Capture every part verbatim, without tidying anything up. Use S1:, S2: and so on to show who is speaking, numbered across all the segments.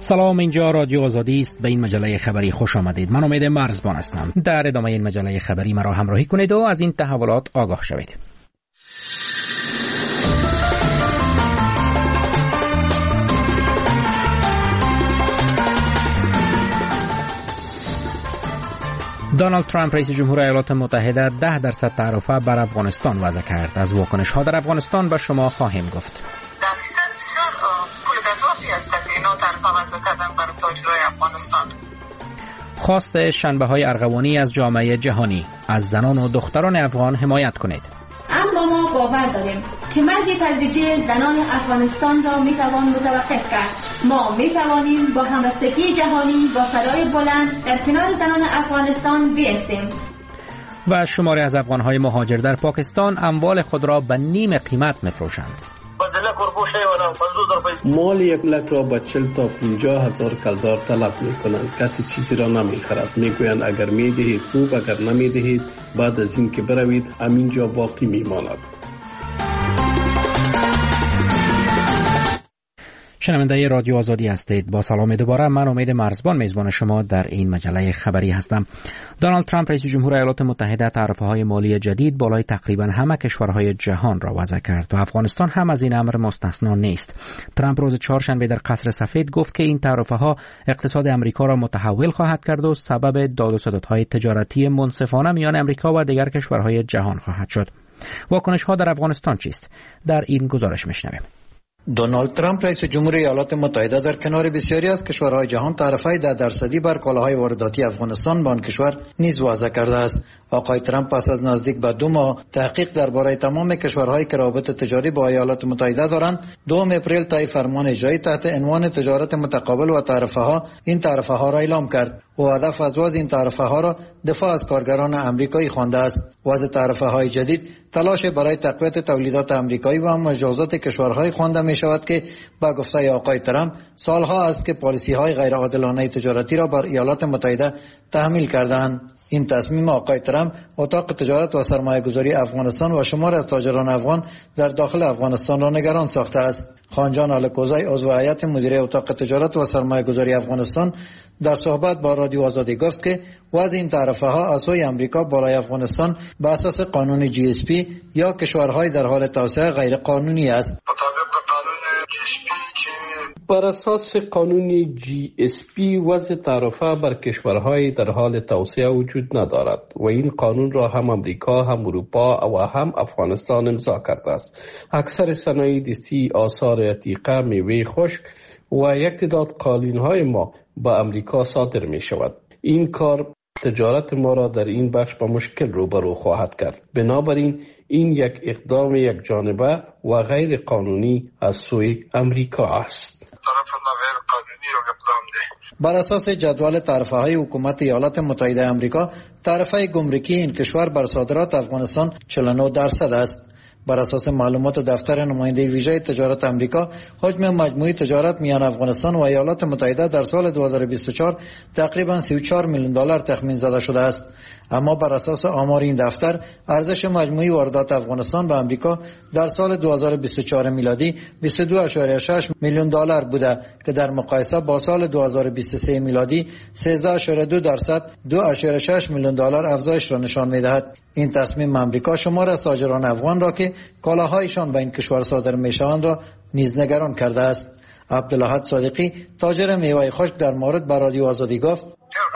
S1: سلام، اینجا رادیو آزادی است. به این مجله خبری خوش آمدید. من امید مرزبان هستم. در ادامه این مجله خبری مرا همراهی کنید و از این تحولات آگاه شوید. دونالد ترامپ رئیس جمهور ایالات متحده ده درصد تعرفه بر افغانستان وضع کرد. از واکنش ها در افغانستان به شما خواهیم گفت. خواست شنبه های ارغوانی از جامعه جهانی: از زنان و دختران افغان حمایت کنید.
S2: اما ما باور داریم که مرگ تدریجی زنان افغانستان را میتوان متوقف کرد. ما میتوانیم با همبستگی جهانی با صدای بلند در کنار زنان افغانستان بایستیم.
S1: و شماری از افغانهای مهاجر در پاکستان اموال خود را به نیم قیمت میفروشند.
S3: مال یک لک را با چل تا پنجاه هزار کلدار طلب می کنند. کسی چیزی را نمی خرد. می گویند اگر می دهید خوب، اگر نمی دهید بعد از این که بروید همینجا باقی می ماند.
S1: شنونده رادیو آزادی هستید. با سلام دوباره، من امید مرزبان میزبان شما در این مجله خبری هستم. دونالد ترامپ رئیس جمهور ایالات متحده تعرفه‌های مالی جدید بالای تقریبا همه کشورهای جهان را وضع کرد و افغانستان هم از این امر مستثنا نیست. ترامپ روز چهارشنبه در قصر سفید گفت که این تعرفه‌ها اقتصاد امریکا را متحول خواهد کرد و سبب داد و ستدهای تجارتی منصفانه میان امریکا و دیگر کشورهای جهان خواهد شد. واکنش‌ها در افغانستان چیست؟ در این گزارش میشنویم.
S4: دونالد ترامپ رئیس جمهور ایالات متحده در کنار بسیاری از کشورهای جهان تعرفه ده درصدی بر کالاهای وارداتی افغانستان به آن کشور نیز وضع کرده است. آقای ترامپ پس از نزدیک به دو ماه تحقیق درباره تمام کشورهایی که روابط تجاری با ایالات متحده دارند، دوم اپریل طی فرمان اجرایی تحت عنوان تجارت متقابل و تعرفه ها این تعرفه ها را اعلام کرد و هدف از وضع این تعرفه ها را دفاع از کارگران امریکایی خوانده است. وضع تعرفه های جدید تلاش برای تقویت تولیدات امریکایی و مجازات کشورهای خوانده می شود که با گفته آقای ترامپ سالها است که پالیسی های غیر عادلانه تجارتی را بر ایالات متحده تحمیل کردند. این تصمیم آقای ترامپ اتاق تجارت و سرمایه گذاری افغانستان و شمار از تاجران افغان در داخل افغانستان را نگران ساخته است. خانجان الکوزی عضو هیئت مدیره اتاق تجارت و سرمایه گذاری افغانستان در صحبت با رادیو آزادی گفت که وضع این تعرفه ها از سوی امریکا بالای افغانستان بر اساس قانون جی اس پی یا کشورهای در حال توسعه غیر قانونی است.
S3: بر اساس قانون جی اس پی وضع تعرفه بر کشورهای در حال توسعه وجود ندارد و این قانون را هم امریکا، هم اروپا و هم افغانستان امضا کرده است. اکثر صنایع دستی، آثار عتیقه، میوه خشک و یک تعداد قالین‌های ما با امریکا صادر می شود. این کار تجارت ما را در این بخش با مشکل روبرو خواهد کرد. بنابراین این یک اقدام یک جانبه و غیر قانونی از سوی امریکا است.
S4: بر اساس جدول تعرفه های حکومت ایالات متحده آمریکا، تعرفه گمرکی این کشور بر صادرات افغانستان چهل و نه درصد است. بر اساس معلومات دفتر نماینده ویژه تجارت آمریکا، حجم مجموعی تجارت میان افغانستان و ایالات متحده در سال دو هزار و بیست و چهار تقریباً سی و چهار میلیون دلار تخمین زده شده است. اما بر اساس آمار این دفتر، ارزش مجموعی واردات افغانستان به آمریکا در سال دو هزار و بیست و چهار میلادی بیست و دو ممیز شش میلیون دلار بوده که در مقایسه با سال دو هزار و بیست و سه میلادی سیزده ممیز دو درصد دو ممیز شش میلیون دلار افزایش را نشان می‌دهد. این تصمیم آمریکا شمار از تاجران افغان را که کالاهایشان به این کشور صادر می‌شوند را نیز نگران کرده است. عبدالاحد صادقی، تاجر میوه خشک، در مورد با رادیو آزادی گفت: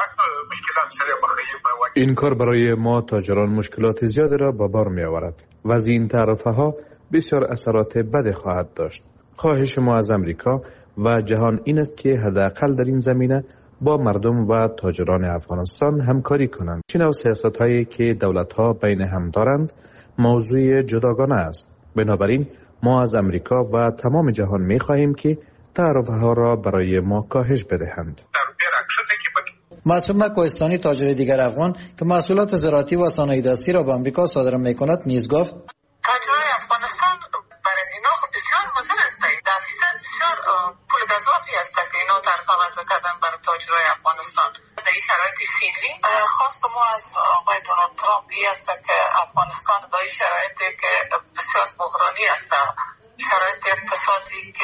S5: این کار برای ما تاجران مشکلات زیادی را به بار می آورد و از این تعرفه ها بسیار اثرات بد خواهد داشت. خواهش ما از امریکا و جهان این است که حداقل در این زمینه با مردم و تاجران افغانستان همکاری کنند. چین و سیاست هایی که دولت ها بین هم دارند موضوع جداگانه است. بنابراین ما از امریکا و تمام جهان می خواهیم که تعرفه ها را برای ما کاهش بدهند.
S4: معصومه کوهستانی، تاجر دیگر افغان که محصولات زراعتی و صنایع دستی را به آمریکا صادر می‌کند، نیز گفت:
S6: تاجرای افغانستان برای اینا خب بسیار مضر است. در فیصد بسیار پول گزافی است که اینا تعرفه وضع کردن برای تاجرای افغانستان. در این شرایط فعلی خواست ما از آقای دونالد ترامپ است که افغانستان در این شرایطی که بسیار بحرانی است شرایط اقتصادی که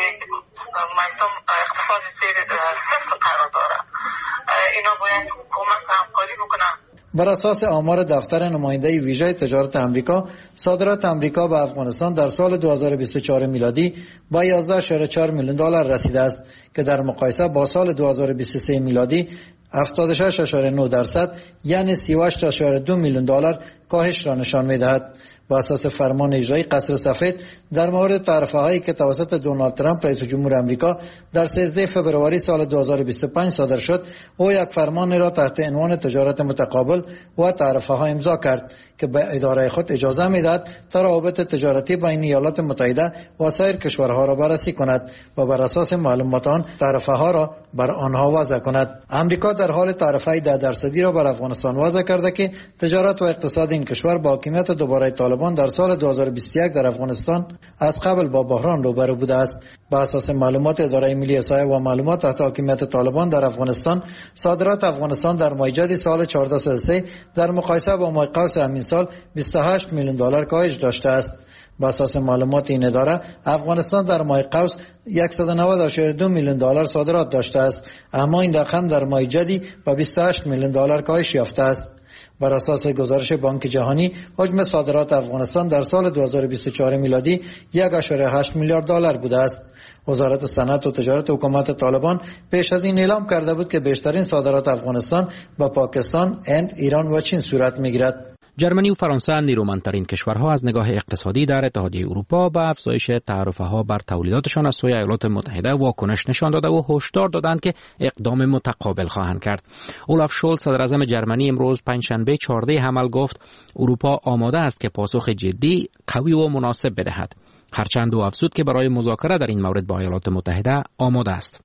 S6: مردم اقتصاد زیر صفر قرار داره، اینا باید حکومت همکاری بکنن.
S4: بر اساس آمار دفتر نماینده ویژه تجارت امریکا، صادرات امریکا به افغانستان در سال دو هزار و بیست و چهار میلادی با یازده ممیز چهار میلیون دلار رسیده است که در مقایسه با سال دو هزار و بیست و سه میلادی هفتاد و شش ممیز نه درصد یعنی سی و هشت ممیز دو میلیون دلار کاهش را نشان می‌دهد. با اساس فرمان اجرایی قصر سفید در مورد تعرفه هایی که توسط دونالد ترامپ رئیس جمهور آمریکا در سیزده فوریه سال دو هزار و بیست و پنج صادر شد، او یک فرمان را تحت عنوان تجارت متقابل و تعرفه ها امضا کرد که به اداره خود اجازه میدهد تا روابط تجارتی بین ایالات متحده و سایر کشورها را بررسی کند و بر اساس معلومات آن تعرفه ها را بر آنها وضع کند. آمریکا در حال تعرفه ده درصدی را بر افغانستان وضع کرده که تجارت و اقتصاد این کشور با حاکمیت دوباره طالبان در سال دو هزار و بیست و یک در افغانستان از قبل با بحران روبرو بوده است. با اساس معلومات اداره ملی احصایه و معلومات تحت حاکمیت طالبان در افغانستان، صادرات افغانستان در ماه جدید سال چهارده صد و سه در مقایسه با ماه قوس همین سال بیست و هشت میلیون دلار کاهش داشته است. با اساس معلومات این اداره، افغانستان در ماه قوس صد و نود ممیز دو میلیون دلار صادرات داشته است، اما این رقم در ماه جدید با بیست و هشت میلیون دلار کاهش یافته است. بر اساس گزارش بانک جهانی، حجم صادرات افغانستان در سال دو هزار و بیست و چهار میلادی یک ممیز هشت میلیارد دلار بوده است. وزارت صنعت و تجارت حکومت طالبان پیش از این اعلام کرده بود که بیشترین صادرات افغانستان به پاکستان، هند، ایران و چین صورت میگیرد.
S1: جرمنی و فرانسه نیرومندترین کشورها از نگاه اقتصادی در اتحادیه اروپا به افزایش تعرفه‌ها بر تولیداتشان از سوی ایالات متحده واکنش نشان داده و هشدار دادند که اقدام متقابل خواهند کرد. اولاف شولز صدر اعظم جرمنی امروز پنجشنبه چهارده حمل گفت اروپا آماده است که پاسخ جدی، قوی و مناسب بدهد. هرچند او افزود که برای مذاکره در این مورد با ایالات متحده آماده است.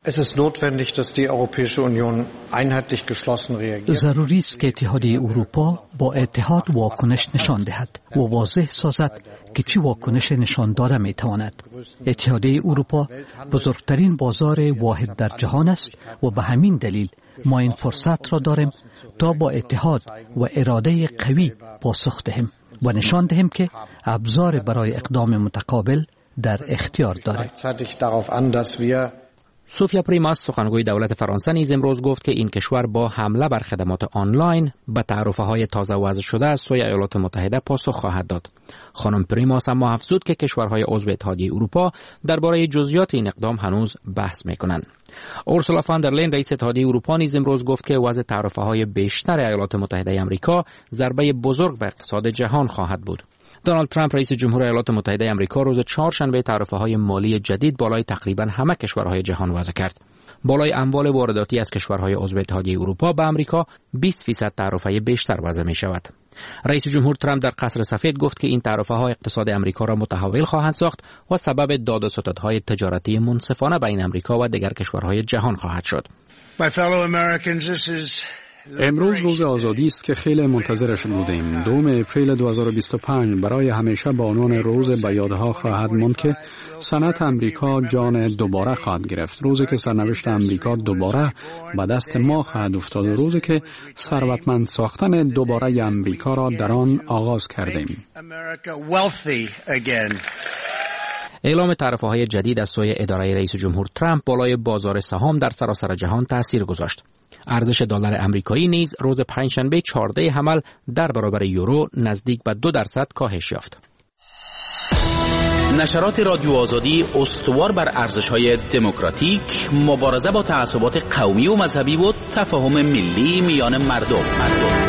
S7: ضروری است که اتحادیه اروپا با اتحاد واکنش نشان دهد و واضح سازد که چه واکنش نشان داده می تواند. اتحادیه اروپا بزرگترین بازار واحد در جهان است و به همین دلیل ما این فرصت را داریم تا با اتحاد و اراده قوی پاسخ دهیم و نشان دهیم که ابزار برای اقدام متقابل در اختیار داریم.
S1: سوفیا پریماس سخنگوی دولت فرانسه نیز امروز گفت که این کشور با حمله بر خدمات آنلاین به تعرفه‌های تازه وضع شده از سوی ایالات متحده پاسخ خواهد داد. خانم پریماس اما افزود که کشورهای عضو اتحادیه اروپا درباره جزئیات این اقدام هنوز بحث می‌کنند. اورسولا فان در لین رئیس اتحادیه اروپا نیز امروز گفت که وضع تعرفه‌های بیشتر ایالات متحده آمریکا ضربه بزرگ به اقتصاد جهان خواهد بود. دونالد ترامپ رئیس جمهور ایالات متحده آمریکا روز چهارشنبه تعرفه‌های مالی جدید بالای تقریبا همه کشورهای جهان وضع کرد. بالای اموال وارداتی از کشورهای عضو اتحادیه اروپا به آمریکا بیست درصد تعرفه بیشتر وضع می شود. رئیس جمهور ترامپ در قصر سفید گفت که این تعرفه‌ها اقتصاد آمریکا را متحول خواهند ساخت و سبب داد و ستدهای تجارتی منصفانه بین آمریکا و دیگر کشورهای جهان خواهد شد.
S8: امروز روز آزادی است که خیلی منتظرش بودیم. دوم اپریل دو هزار و بیست و پنج برای همیشه به عنوان روز به یادها خواهد ماند که صنعت امریکا جان دوباره خواهد گرفت. روزی که سرنوشت امریکا دوباره به دست ما خواهد افتاد. روزی که ثروتمند ساختن دوباره امریکا را در آن آغاز کردیم.
S1: اعلام تعرفه‌های جدید از سوی اداره رئیس جمهور ترامپ بالای بازار سهام در سراسر جهان تاثیر گذاشت. ارزش دلار آمریکایی نیز روز پنجشنبه چهارده حمل در برابر یورو نزدیک به دو درصد کاهش یافت.
S9: نشرات رادیو آزادی استوار بر ارزش‌های دموکراتیک، مبارزه با تعصبات قومی و مذهبی و تفاهم ملی میان مردم. مردم.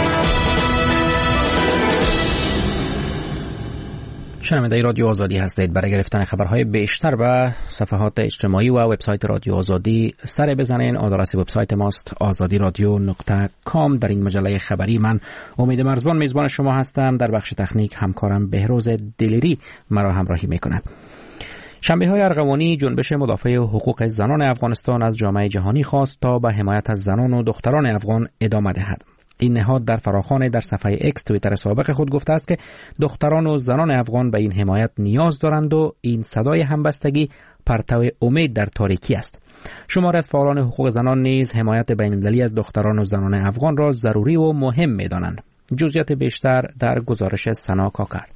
S1: شنونده رادیو آزادی هستید. برای گرفتن خبرهای بیشتر به صفحات اجتماعی و وبسایت رادیو آزادی سر بزنین. آدرس وبسایت ماست آزادی رادیو نقطه کام. در این مجله خبری من امید مرزبان میزبان شما هستم. در بخش تکنیک همکارم بهروز دلیری مرا همراهی میکند. شنبه های ارغوانی جنبش مدافع حقوق زنان افغانستان از جامعه جهانی خواست تا به حمایت از زنان و دختران افغان ادامه دهد. این نهاد در فراخوان در صفحه اکس توییتر سابق خود گفته است که دختران و زنان افغان به این حمایت نیاز دارند و این صدای همبستگی پرتو امید در تاریکی است. شماری از فعالان حقوق زنان نیز حمایت بین‌المللی از دختران و زنان افغان را ضروری و مهم می‌دانند. جزئیات بیشتر در گزارش سنا کاکر.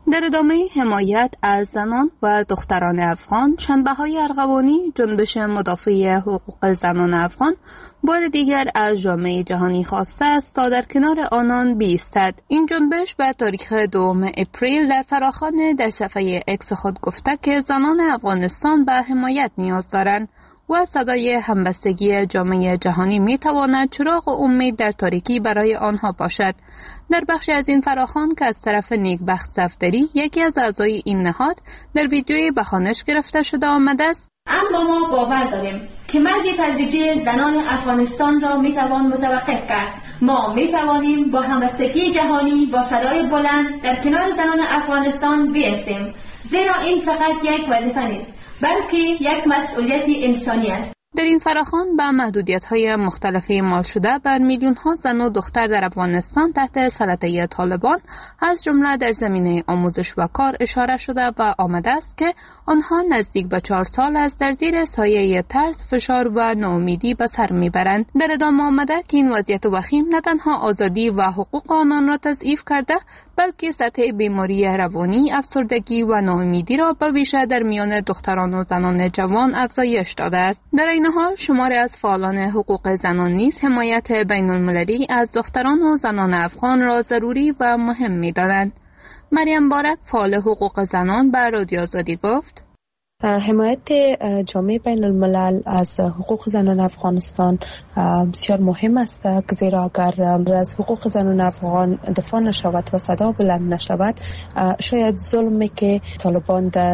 S10: در ادامه حمایت از زنان و دختران افغان، شنبه‌های ارغوانی جنبش مدافع حقوق زنان افغان بار دیگر از جامعه جهانی خواسته است تا در کنار آنان بایستد. این جنبش به تاریخ دوم اپریل در فراخوان در صفحه اکس خود گفته که زنان افغانستان به حمایت نیاز دارند و صدای همبستگی جامعه جهانی می تواند چراغ امید در تاریکی برای آنها باشد. در بخشی از این فراخوان که از طرف نیکبخت صفدری، یکی از اعضای این نهاد، در ویدیوی به خوانش گرفته شده آمده است:
S2: اما ما باور داریم که مرگ تدریجی زنان افغانستان را می توان متوقف کرد. ما می توانیم با همبستگی جهانی با صدای بلند در کنار زنان افغانستان بایستیم، زیرا این فقط یک وظیفه نیست بلکه یک مسئولیت انسانی است.
S10: در این فراخوان به محدودیت‌های مختلف اعمال شده بر میلیون‌ها زن و دختر در افغانستان تحت سلطه طالبان از جمله در زمینه آموزش و کار اشاره شده و آمده است که آنها نزدیک به چهار سال از در زیر سایه ترس، فشار و ناامیدی به سر میبرند. در ادامه آمده که این وضعیت وخیم نه تنها آزادی و حقوق آنان را تضعیف کرده، بلکه سطح بیماری روانی، افسردگی و ناامیدی را به ویژه در میان دختران و زنان جوان افزایش داده است. در این حال شماری از فعالان حقوق زنان نیز حمایت بین المللی از دختران و زنان افغان را ضروری و مهم می‌دانند. مریم بارک، فعال حقوق زنان، به رادیو آزادی گفت:
S11: حمایت جامعه بین الملل از حقوق زنان افغانستان بسیار مهم است، زیرا اگر از حقوق زنان افغان دفاع نشود و صدا بلند نشود، شاید ظلمی که طالبان در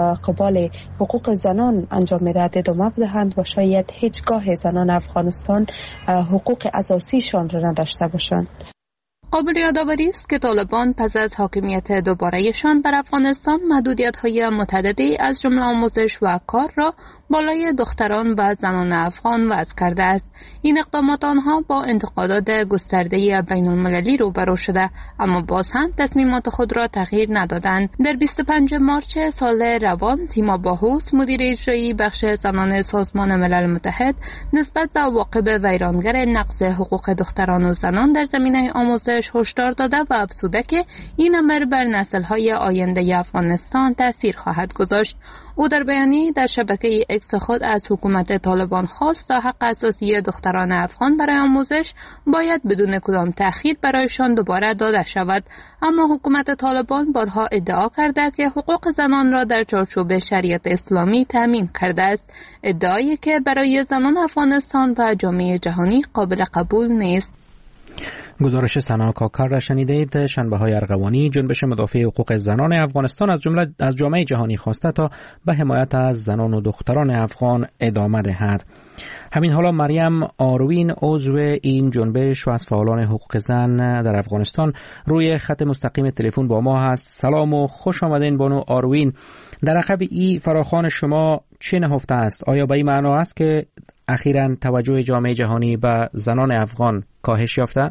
S11: قبال حقوق زنان انجام می‌دهند ادامه بدهند و شاید هیچگاه زنان افغانستان حقوق اساسیشان را نداشته باشند.
S10: قابل یادآوری است که طالبان پس از حاکمیت دوباره‌شان بر افغانستان محدودیت‌های متعددی از جمله آموزش و کار را بالای دختران و زنان افغان وضع کرده است. این اقدامات آنها با انتقادات گسترده بین‌المللی روبرو شده، اما باز هم تصمیمات خود را تغییر ندادند. در بیست و پنجم مارس سال روان، سیما باهوس، مدیر اجرایی بخش زنان سازمان ملل متحد، نسبت به عواقب ویرانگر نقض حقوق دختران و زنان در زمینه آموزش هشدار داده و افزوده که این امر بر نسل‌های آینده افغانستان تأثیر خواهد گذاشت. او در بیانیه در شبکه اکس خود از حکومت طالبان خواست تا حق اساسی دختران افغان برای آموزش باید بدون کدام تأخیر برایشان دوباره داده شود، اما حکومت طالبان بارها ادعا کرده که حقوق زنان را در چارچوب شریعت اسلامی تامین کرده است، ادعایی که برای زنان افغانستان و جامعه جهانی قابل قبول نیست.
S1: گزارش سنا کاکر را شنیدید. شنبه‌های ارغوانی جنبش مدافع حقوق زنان افغانستان از جمله از جامعه جهانی خواسته تا به حمایت از زنان و دختران افغان ادامه دهد. همین حالا مریم آروین، عضو این جنبش و از فعالان حقوق زن در افغانستان، روی خط مستقیم تلفن با ما هست. سلام و خوش آمدین بانو آروین. در عقب این فراخوان شما چه نهفته است؟ آیا به این معنا است که اخیراً توجه جامعه جهانی به زنان افغان کاهش یافته؟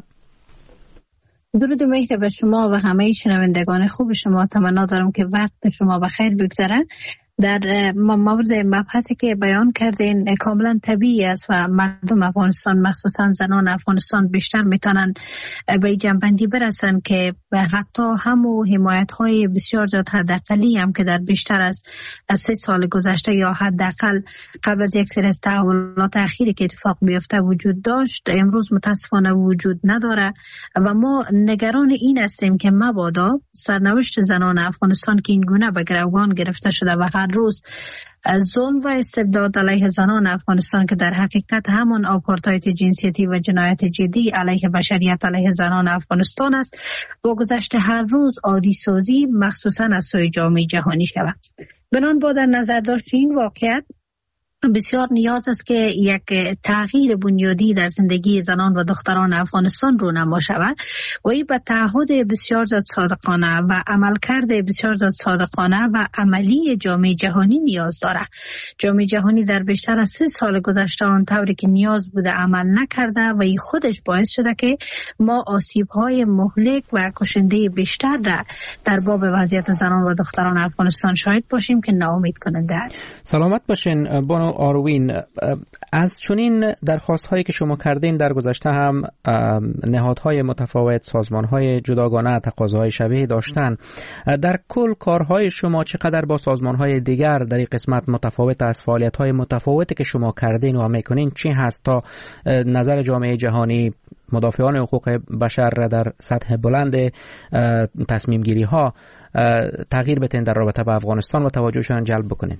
S12: درود و مهر به شما و همه شنوندگان خوب شما. تمنا دارم که وقت شما بخیر بگذره. در مورد مبحثی که بیان کردین کاملا طبیعی است و مردم افغانستان مخصوصا زنان افغانستان بیشتر میتونن به جنبندی برسن که حتی همو حمایت های بسیار زیاد حداقلی هم که در بیشتر از سه سال گذشته یا حداقل قبل از یک سری از تحولات اخیری که اتفاق بیفته وجود داشت، امروز متاسفانه وجود نداره و ما نگران این هستیم که مبادا سرنوشت زنان افغانستان که این گونه به گروگان گرفته شده و هر روز ظلم و استبداد علیه زنان افغانستان که در حقیقت همان آپارتاید جنسیتی و جنایت جدی علیه بشریت علیه زنان افغانستان است، با گذشت هر روز عادی سازی مخصوصا از سوی جامعه جهانی شود. بنان با در نظر داشت این واقعیت بسیار نیاز است که یک تغییر بنیادی در زندگی زنان و دختران افغانستان رونما شود و این به تعهد بسیار زیاد صادقانه و عملکرد بسیار زیاد صادقانه و عملی جامعه جهانی نیاز دارد. جامعه جهانی در بیشتر از سه سال گذشته آنطوری که نیاز بوده عمل نکرده و این خودش باعث شده که ما آسیب‌های مهلک و کشنده بیشتر را در باب وضعیت زنان و دختران افغانستان شاهد باشیم که ناامید کننده است.
S1: سلامت باشین بانو آروین، از چنین درخواست هایی که شما کردین در گذشته هم نهادهای متفاوت، سازمان های جداگانه تقاضاهای شبیه داشتن. در کل کارهای شما چقدر با سازمان های دیگر در این قسمت متفاوت است؟ فعالیت های متفاوتی که شما کردین و میکنین چی هست تا نظر جامعه جهانی، مدافعان حقوق بشر را در سطح بلند تصمیم گیری ها تغییر بتین در رابطه با افغانستان و توجهشان جلب بکنین؟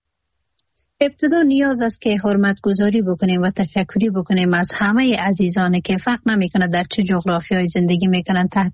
S12: ابتدا نیاز است که حرمت گذاری بکنیم و تشکری بکنیم از همه عزیزانی که فرق نمیکنه در چه جغرافیای زندگی میکنن، تحت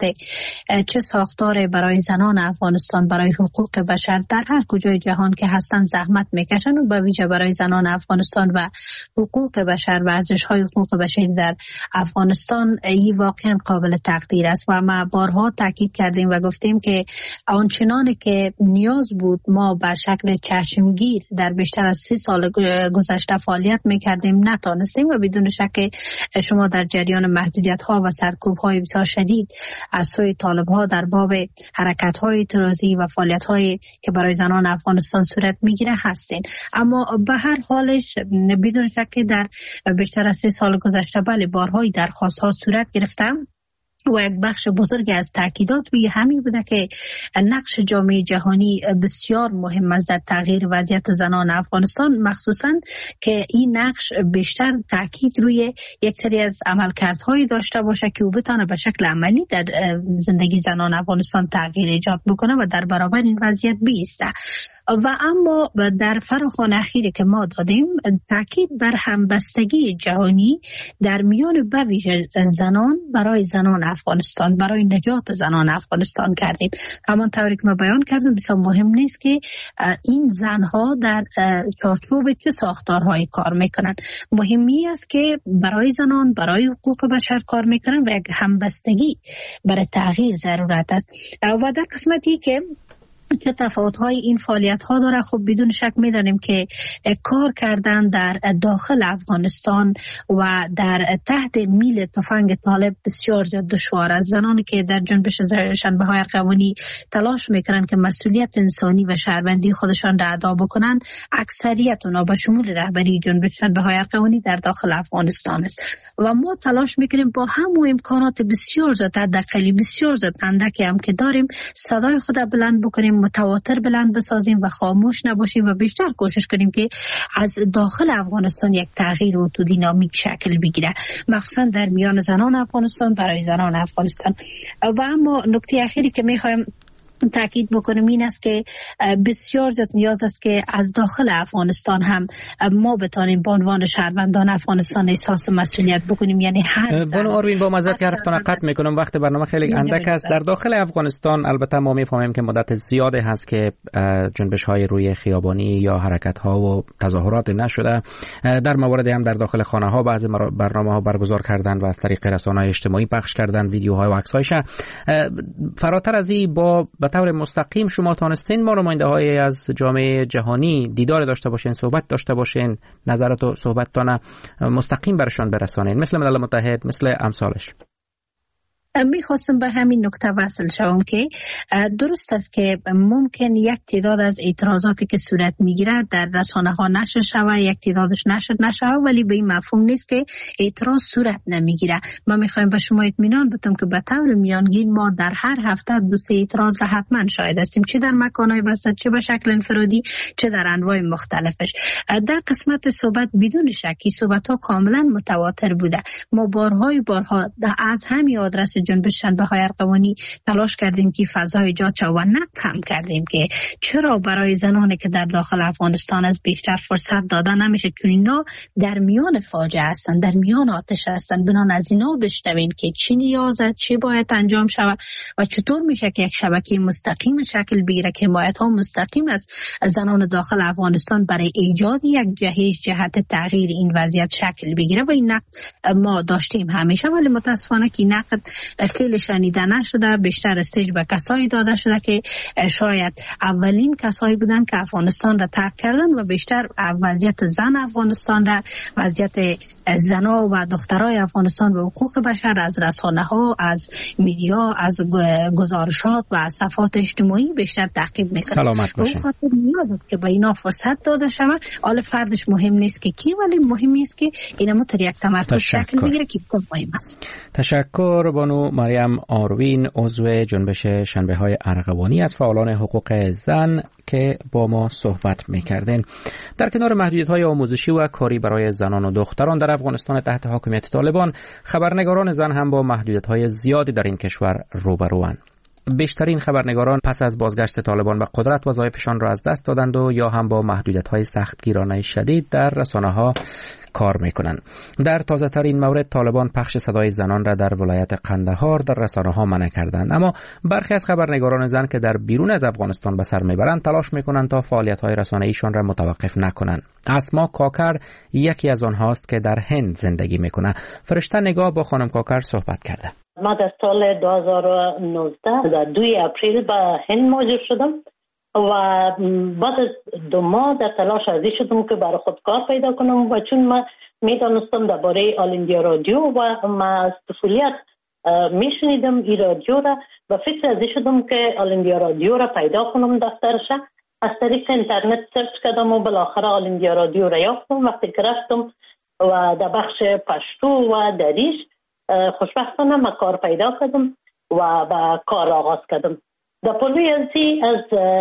S12: چه ساختار برای زنان افغانستان، برای حقوق بشر در هر کجای جهان که هستن زحمت میکشن و به ویژه برای زنان افغانستان و حقوق بشر و ارزش‌های حقوق بشری در افغانستان. این واقعا قابل تقدیر است و ما بارها تاکید کردیم و گفتیم که آنچنانی که نیاز بود ما به شکل چشمگیر در بیشتر از سال گذشته فعالیت میکردیم نتانستیم و بدون شک شما در جریان محدودیت ها و سرکوب های بسیار شدید از سوی طالب ها در باب حرکت های اعتراضی و فعالیت هایی که برای زنان افغانستان صورت میگیره هستین. اما به هر حالش بدون شک در بیشتر از سه سال گذشته بله بارهای درخواست ها صورت گرفتم و یک بخش بزرگ از تاکیدات روی همین بوده که نقش جامعه جهانی بسیار مهم است در تغییر وضعیت زنان افغانستان، مخصوصا که این نقش بیشتر تاکید روی یک سری از عملکردهایی داشته باشه که او بتونه به شکل عملی در زندگی زنان افغانستان تغییر ایجاد بکنه و در برابر این وضعیت بیسته. و اما در فراخوان اخیری که ما دادیم تاکید بر همبستگی جهانی در میان به ویژه زنان برای زنان افغانستان، برای نجات زنان افغانستان کردیم. همانطوری که ما بیان کردیم بسیار مهم نیست که این زنها در چارچوب چه ساختارهایی کار میکنن، مهمی است که برای زنان برای حقوق بشر کار میکنن و یک همبستگی برای تغییر ضرورت است. و در قسمتی که چه تفاوت‌های این فعالیت‌ها داره، خب بدون شک می‌دانیم که کار کردن در داخل افغانستان و در تحت میل تفنگ طالب بسیار زیاد دشوار است. زنانی که در جنبش شنبه‌های ارغوانی تلاش می‌کنند که مسئولیت انسانی و شهروندی خودشان را ادا بکنند، اکثریت اونها به شمول رهبری جنبش شنبه‌های ارغوانی در داخل افغانستان است و ما تلاش می‌کنیم با همون امکانات بسیار زیاد، حداقل بسیار زیاد اندکی هم که داریم، صدای خود بلند بکنیم، متواتر بلند بسازیم و خاموش نباشیم و بیشتر کوشش کنیم که از داخل افغانستان یک تغییر و دینامیک شکل بگیره، مخصوصا در میان زنان افغانستان برای زنان افغانستان. و اما نکته اخیری که میخوایم تاکید بکنم این است که بسیار زیاد نیاز است که از داخل افغانستان هم ما بتانیم به عنوان شهروندان افغانستان احساس مسئولیت بکنیم. یعنی هر
S1: بانو آروین با معذرت که حرفتان قطع میکنم، وقت برنامه خیلی اندک است. در داخل افغانستان البته ما میفهمیم که مدت زیاده هست که جنبش های روی خیابانی یا حرکت ها و تظاهرات نشده. در موارد هم در داخل خانه ها بعضی برنامه ها برگزار کردن و از طریق رسانه‌های اجتماعی پخش کردن ویدیوهای و عکس‌هایش. فراتر از این با به طور مستقیم شما تانستین ما نماینده‌های از جامعه جهانی دیدار داشته باشین، صحبت داشته باشین، نظرات و صحبتتان مستقیم برشان برسانین، مثل ملل متحد، مثل امثالش؟
S12: میخواستم به همین نکته وصل شوم که درست است که ممکن یک تعداد از اعتراضاتی که صورت میگیره در رسانه ها نشر شوه، یک تعدادش نشر نشوه، ولی به این مفهوم نیست که اعتراض صورت نمیگیره. ما میخوایم به شما اطمینان بدم که به طور میانگین ما در هر هفته دو سه اعتراض را حتما شاهد هستیم، چه در مکانهای بسته، چه به شکل انفرادی، چه در انواع مختلفش. در قسمت صحبت بدون شکی صحبت ها کاملا متواتر بوده. ما بارهای بارها از همین آدرس جنبش شنبه‌های ارغوانی تلاش کردیم که فضا ایجاد شود و نقد هم کردیم که چرا برای زنانی که در داخل افغانستان از بیشتر فرصت داده نمیشه، چون اینا در میان فاجعه هستن، در میان آتش هستن. بنان از اینا بشنوین که چی نیازه، چی باید انجام شود و چطور میشه که یک شبکه مستقیم شکل بگیره که حمایت ها مستقیم از زنان داخل افغانستان برای ایجاد یک جهش جهت تغییر این وضعیت شکل بگیره. و این نقد ما داشتیم همیشه، ولی متاسفانه که نقد خیلی شنیده نشده، بیشتر استیج به کسایی داده شده که شاید اولین کسایی بودن که افغانستان را ترک کردن و بیشتر وضعیت زن افغانستان را، وضعیت زنا و دخترای افغانستان به حقوق بشر از رسانه ها، از میدیا، از گزارشات و از صفحات اجتماعی بیشتر تعقیب میکنه.
S1: سلامت باشین.
S12: به خاطر نیاز که به اینا فرصت داده شود. حالا فردش مهم نیست که کی، ولی مهم است که اینا متر یک تمرکز شکل بگیره که مهم است.
S1: تشکر بانو مریم آروین، عضو جنبش شنبه های ارغوانی، از فعالان حقوق زن که با ما صحبت میکردین. در کنار محدودیت‌های آموزشی و کاری برای زنان و دختران در افغانستان تحت حاکمیت طالبان، خبرنگاران زن هم با محدودیت‌های زیادی در این کشور روبروان. بیشترین خبرنگاران پس از بازگشت طالبان به قدرت وظایفشان را از دست دادند و یا هم با محدودیت‌های سختگیرانه شدید در رسانه‌ها کار میکنند. در تازه ترین مورد طالبان پخش صدای زنان را در ولایت قندهار در رسانه‌ها منع کردند، اما برخی از خبرنگاران زن که در بیرون از افغانستان به سر میبرند تلاش میکنند تا فعالیت‌های رسانه‌ایشان را متوقف نکنند. اسما کاکر یکی از آنهاست که در هند زندگی میکنه. فرشته نگاه با خانم کاکر صحبت کرده.
S13: ما در سال دو هزار و نوزده در دوی اپریل به هند مهاجر شدم و بعد از دو ماه در تلاش ازی شدم که برای خود کار پیدا کنم و چون من میدانستم درباره آل ایندیا رادیو و ما از طفولیت میشنیدم این رادیو را، و فکر ازی شدم که آل ایندیا رادیو را پیدا کنم دفترش. از طریق اینترنت سرچ کردم و بالاخره آل ایندیا رادیو را یافتم. وقتی که رفتم و در بخش پشتو و دریش خوشبختانه من کار پیدا کردم و با کار آغاز کردم. در پلوی ازی از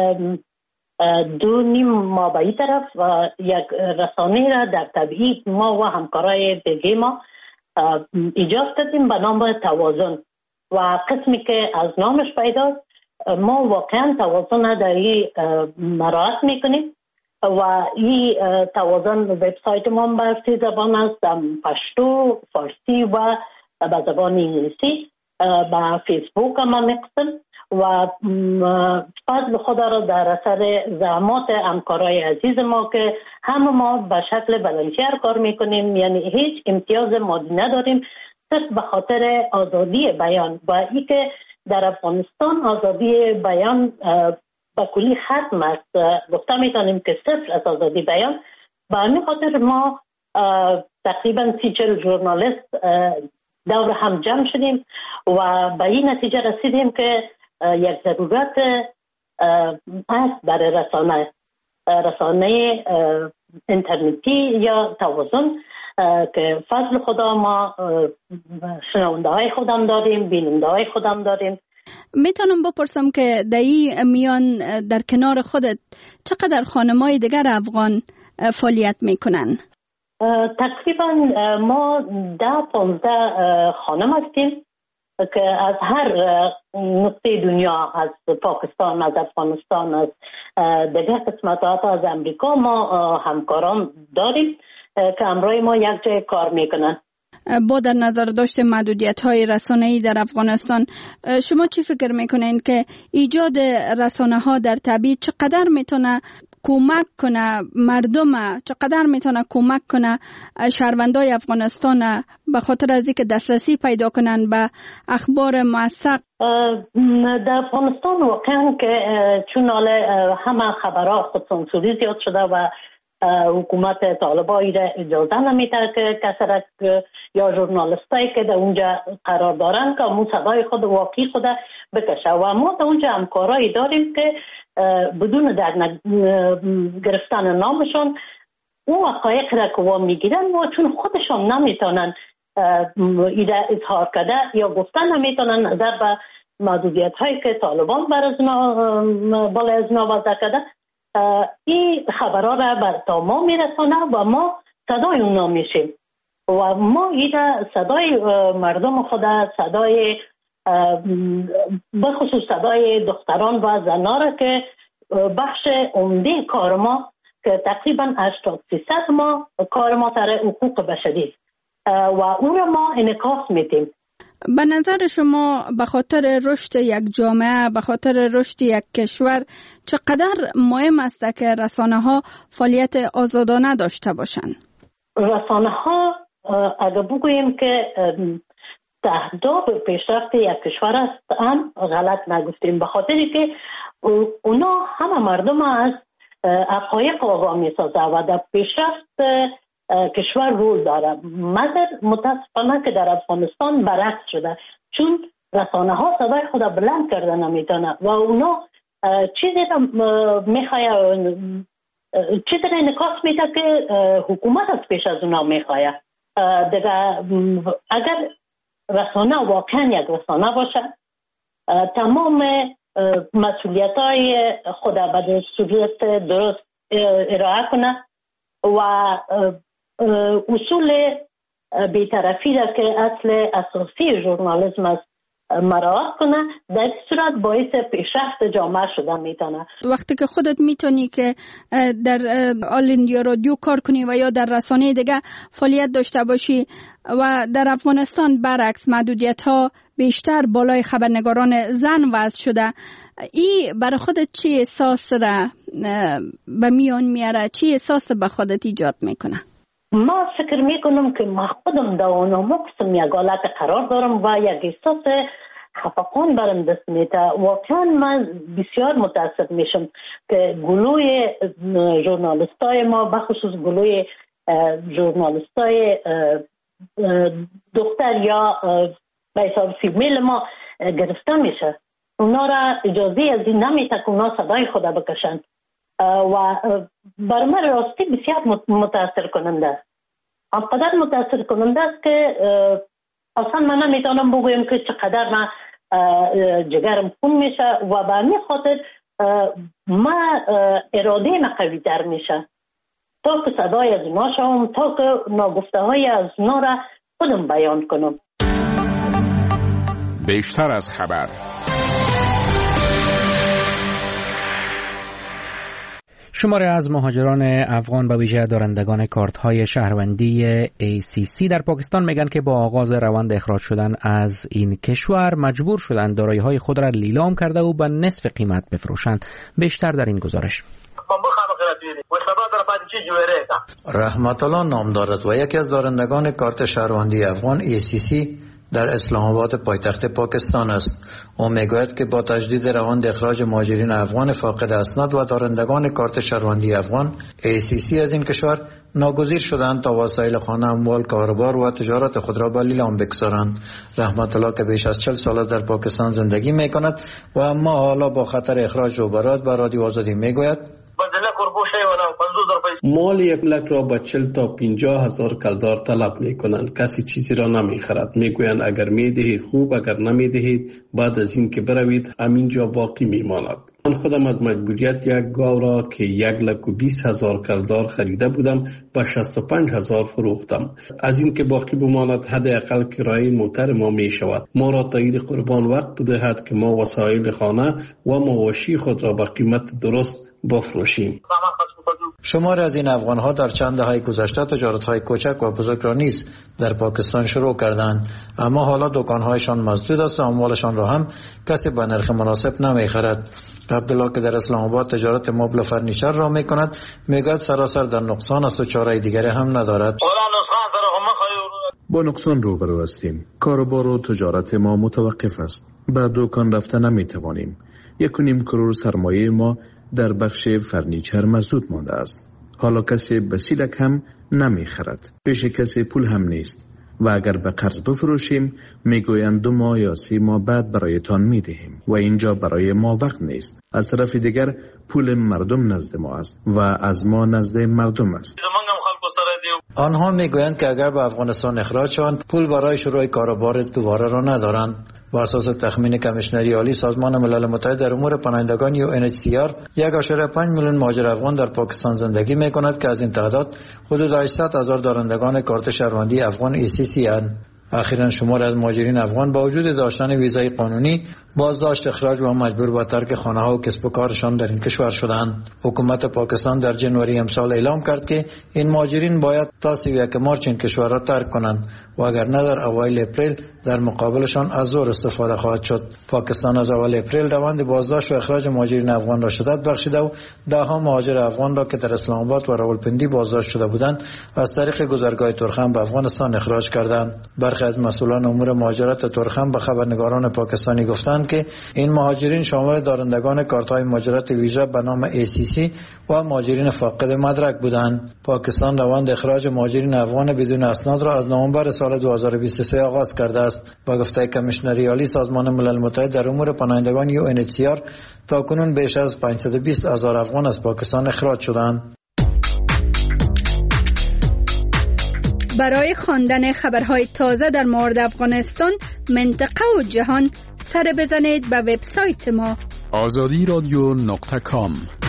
S13: دو نیم ماه به این طرف و یک رسانه را در تبعید ما و همکارای دیگه ما ایجاد کردیم به نام توازن و قسمی که از نامش پیداست ما واقعا توازن در این مراعات میکنیم و این توازن وبسایت ما به سی زبان است، پشتو، فارسی و به زبان انگلیسی. با فیسبوک هم میقسم و فضل خدا را در اثر زحمات همکارای عزیز ما که همه ما به شکل بلنشیر کار میکنیم، یعنی هیچ امتیاز مادی نداریم، صرف به خاطر آزادی بیان و ای که در افغانستان آزادی بیان به کلی ختم است. گفته میتونیم که صفر از آزادی بیان. به همین خاطر ما تقریبا سی چل ژورنالیست دور هم جمع شدیم و به این نتیجه رسیدیم که یک ضرورت هست برای رسانه رسانه اینترنتی یا توازن که فضل خدا ما شنونده های خودم داریم، بیننده های خودم داریم.
S14: میتونم بپرسم که در این میان در کنار خودت چقدر خانم‌های دیگر افغان فعالیت میکنن؟
S13: تقریبا ما ده پانزده خانم هستیم که از هر نقطه دنیا، از پاکستان، از افغانستان، از دیگر قسمت‌ها، از امریکا ما همکاران داریم که همراه ما یک جای کار میکنن.
S14: با در نظر داشت محدودیت‌های رسانه‌ای در افغانستان، شما چی فکر میکنین که ایجاد رسانه‌ها در تبعید چقدر میتونه کمک کنه مردم، چقدر میتونه کمک کنه شهروندای افغانستان به خاطر از اینکه دسترسی پیدا کنن به اخبار موثق؟
S13: در افغانستان واقعا که چون همه خبرها خودسانسوری زیاد شده و حکومت طالبان را اجازه نمیده که کسرک یا ژورنالیستایی که در اونجا قرار دارن که همون صدای خود واقعی خود بکشه و ما در اونجا همکارایی داریم که بدون در گرفتن نامشان اون حقایق را که وام میگیرن و چون خودشان نمیتونن ایده اظهار کرده یا گفتن نمیتونن نظر به محدودیت هایی که طالبان بر از بالای از ما وضع کرده، این خبرها را بر تا ما میرسانه و ما صدای اونا میشیم و ما ایده صدای مردم خود، صدای بخصوص صدای دختران و زنان را که بخش عمده کار ما که تقریبا هشتاد درصد ما کار ما سر حقوق بشری و اون را ما انعکاس میدیم.
S14: به نظر شما به خاطر رشد یک جامعه، به خاطر رشد یک کشور چقدر مهم است که رسانه ها فعالیت آزادانه داشته باشند؟
S13: رسانه ها اگر بگوییم که تهداب پیشرفت یک کشور است هم غلط نگفتیم، به خاطری که اونا همه مردم از حقایق آقا می سازه و در پیشرفت کشور رول داره. مگر متاسفانه که در افغانستان برعکس شده، چون رسانه ها صدای خود بلند کرده نمیتونه و اونا چیزی را میخواه چیزی را انعکاس میده که حکومت از پیش از اونا میخواه. دیگه اگر رسانه واقعا یک رسانه باشه، تمام مسئولیت های خود به صورت درست ارائه کنه و اصول بی‌طرفی را که اصل اساسی ژورنالیسم است مراعات کنه، در صورت باعث پیشرفت جامعه شدن میتونه.
S14: وقتی که خودت میتونی که در آل اندیا رادیو کار کنی و یا در رسانه دیگه فعالیت داشته باشی و در افغانستان برعکس محدودیت ها بیشتر بالای خبرنگاران زن وضع شده، ای برای خودت چی احساس را به میان میاره؟ چی احساس به خودت ایجاد میکنه؟
S13: ما فکر میکنم که ما خودم در اونمو قسم یک حالت قرار دارم و یک احساس خفقان برم دست میده. واقعا من بسیار متاسف میشم که گلوی ژورنالیستای ما، بخصوص گلوی ژورنالیستای دختر یا به حساب فیمیل ما گرفته میشه. اونا را اجازه از این نمیده که اونا صدای خود بکشن و بر من راستی بسیار متاثر کننده است. آنقدر متاثر کننده است که اصلا من نمیتونم بگویم که چقدر من جگرم خون میشه و به همین خاطر من اراده من قوی تر میشه تا که صدای از اونا شوم، تا که ناگفته های از اونا را خودم بیان کنم.
S15: بیشتر از خبر.
S1: شماری از مهاجران افغان به ویژه دارندگان کارت‌های شهروندی ای سی سی در پاکستان میگن که با آغاز روند اخراج شدن از این کشور مجبور شدند دارایی‌های خود را لیلام کرده و به نصف قیمت بفروشند. بیشتر در این گزارش.
S4: رحمت الله نام دارد و یکی از دارندگان کارت شهروندی افغان ای سی سی در اسلام آباد پایتخت پاکستان است. او میگوید که با تجدید روند اخراج مهاجرین افغان فاقد اسناد و دارندگان کارت شهروندی افغان ای سی سی از این کشور ناگزیر شدند تا وسایل خانه، اموال، کاروبار و تجارت خود را به لیلام بگذارند. رحمت الله که بیش از چل سال در پاکستان زندگی میکند و اما حالا با خطر اخراج روبرو به رادیو آزادی میگوید
S3: مال یک لک را با چل تا پینجاه هزار کلدار طلب می کنند. کسی چیزی را نمی خرد. می گویند اگر می دهید خوب، اگر نمی دهید بعد از این که بروید همینجا باقی می ماند. من خودم از مجبوریت یک گاو را که یک لک و بیست هزار کلدار خریده بودم با شصت و پنج هزار فروختم. از این که باقی بماند حداقل کرایه موتر ما می شود. ما را تایید قربان وقت بدهد که ما وسایل خانه و مواشی خود را با قیمت درست بفروشیم.
S4: شمار از این افغان‌ها در چند دهه گذشته تجارت‌های کوچک و بزرگ را نیز در پاکستان شروع کردند، اما حالا دکان‌هایشان مسدود است و اموالشان را هم کسی به نرخ مناسب نمی‌خرد. عبدالله که در اسلام آباد تجارت مبل و فرنیچر را می‌کند میگوید سراسر در نقصان است و چاره دیگری هم ندارد.
S5: با نقصان روبرو هستیم. کاروبار و تجارت ما متوقف است. به دکان رفته نمی‌توانیم. یک و نیم کرور سرمایه ما در بخش فرنیچر مسدود مانده است. حالا کسی بسیلک هم نمی خرد. پیش کسی پول هم نیست و اگر به قرض بفروشیم میگویند دو ماه یا سی ماه بعد برایتان می دهیم و اینجا برای ما وقت نیست. از طرف دیگر پول مردم نزد ما است و از ما نزد مردم است.
S4: آنها میگویند که اگر به افغانستان اخراج شوند پول برای شروع کاروبار دوباره را ندارند. با اساس تخمین کمیشنری عالی سازمان ملل متحد در امور پناهندگان یو ان اچ سی آر یک و پنج میلیون مهاجر افغان در پاکستان زندگی میکند که از این تعداد حدود هشتصد هزار دارندگان کارت شهروندی افغان ای سی سی اند. اخیراً شمار از مهاجرین افغان با وجود داشتن ویزای قانونی بازداشت، اخراج و مجبور به ترک خانه‌ها و کسب و کارشان در این کشور شدند. حکومت پاکستان در جنوری امسال اعلام کرد که این مهاجرین باید تا سی و یک مارچ این کشور را ترک کنند و اگر نه در اوایل اپریل در مقابلشان از زور استفاده خواهد شد. پاکستان از اول اپریل روند بازداشت و اخراج مهاجرین افغان را شدت بخشیده و دهها مهاجر افغان را که در اسلام آباد و راولپندی بازداشت شده بودند از طریق گذرگاه ترخم به افغانستان اخراج کردند. برخی از مسئولان امور مهاجرت ترخم به خبرنگاران پاکستانی گفتند گفتند که این مهاجرین شامل دارندگان کارت‌های مهاجرت ویژه به نام ای سی سی و مهاجرین فاقد مدرک بودند. پاکستان روند اخراج مهاجرین افغان بدون اسناد را از نوامبر سال دو هزار و بیست و سه آغاز کرده است. با گفته کمیشنر عالی سازمان ملل متحد در امور پناهندگان یو ان اچ سی آر تاکنون بیش از پانصد و بیست هزار افغان از پاکستان اخراج شدند.
S14: برای خواندن خبرهای تازه در مورد افغانستان، منطقه و جهان سر بزنید به وبسایت ما
S8: آزادی رادیو نقطه کام.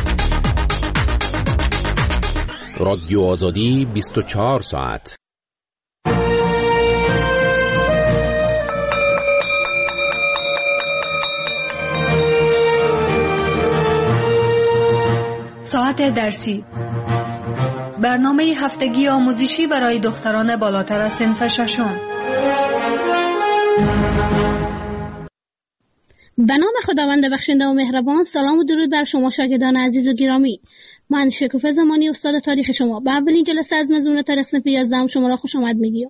S9: رادیو آزادی بیست و چهار ساعت.
S15: ساعت درسی، برنامه هفتگی آموزشی برای دختران بالاتر از صنف ششم.
S16: به نام خداوند بخشنده و مهربان. سلام و درود بر شما شاگردان عزیز و گرامی. من شکوفه زمانی استاد تاریخ شما به اولین جلسه از مضمون تاریخ صنف یازده شما را خوش آمد میگیم.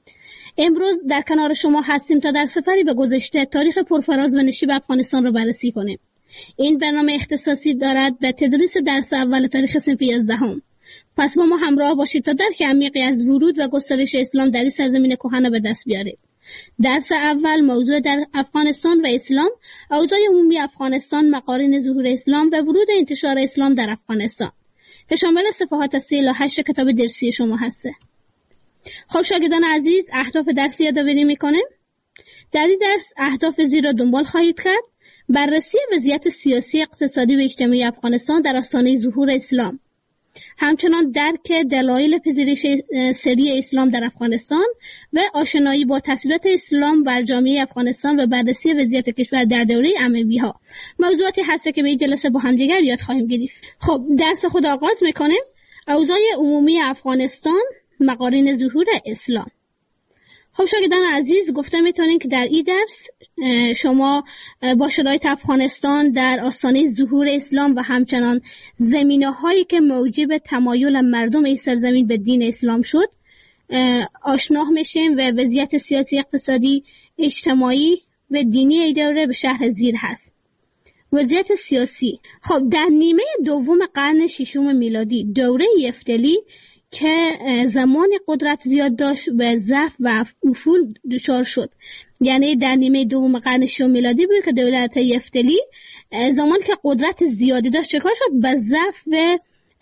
S16: امروز در کنار شما هستیم تا در سفری به گذشته تاریخ پرفراز و نشیب افغانستان را بررسی کنیم. این برنامه اختصاصی دارد به تدریس درس اول تاریخ صنف یازده. پس با ما همراه باشید تا درک عمیقی از ورود و گسترش اسلام در این سرزمین کهن به دست بیارید. درس اول موضوع در افغانستان و اسلام، اوضاع عمومی افغانستان، مقارن ظهور اسلام و ورود انتشار اسلام در افغانستان که شامل صفحات سی الی هشت کتاب درسی شما هسته. خب شاگردان عزیز، اهداف درسی یادآوری میکنیم. در این درس اهداف زیر را دنبال خواهید کرد: بررسی وضعیت سیاسی، اقتصادی و اجتماعی افغانستان در آستانه ظهور اسلام، همچنان درک دلایل پذیرش سری اسلام در افغانستان و آشنایی با تاثیرات اسلام بر جامعه افغانستان و بررسی وضعیت کشور در دوره اموی‌ها. موضوعاتی هست که به این جلسه با هم دیگر یاد خواهیم گرفت. خب درس خود آغاز میکنیم. اوضاع عمومی افغانستان، مقارن ظهور اسلام. خب شاگردان عزیز، گفته میتونین که در این درس شما با شرایط افغانستان در آستانه ظهور اسلام و همچنان زمینه هایی که موجب تمایل مردم این سرزمین به دین اسلام شد آشنا میشیم و وضعیت سیاسی، اقتصادی، اجتماعی و دینی ای دوره به شرح زیر هست. وضعیت سیاسی. خب در نیمه دوم قرن ششم میلادی، دوره یفتلی که زمان قدرت زیاد داشت و ضعف و افول دچار شد، یعنی در نیمه دوم قرن ششم میلادی بود که دولت یفتلی زمان که قدرت زیادی داشت چکار شد؟ به ضعف و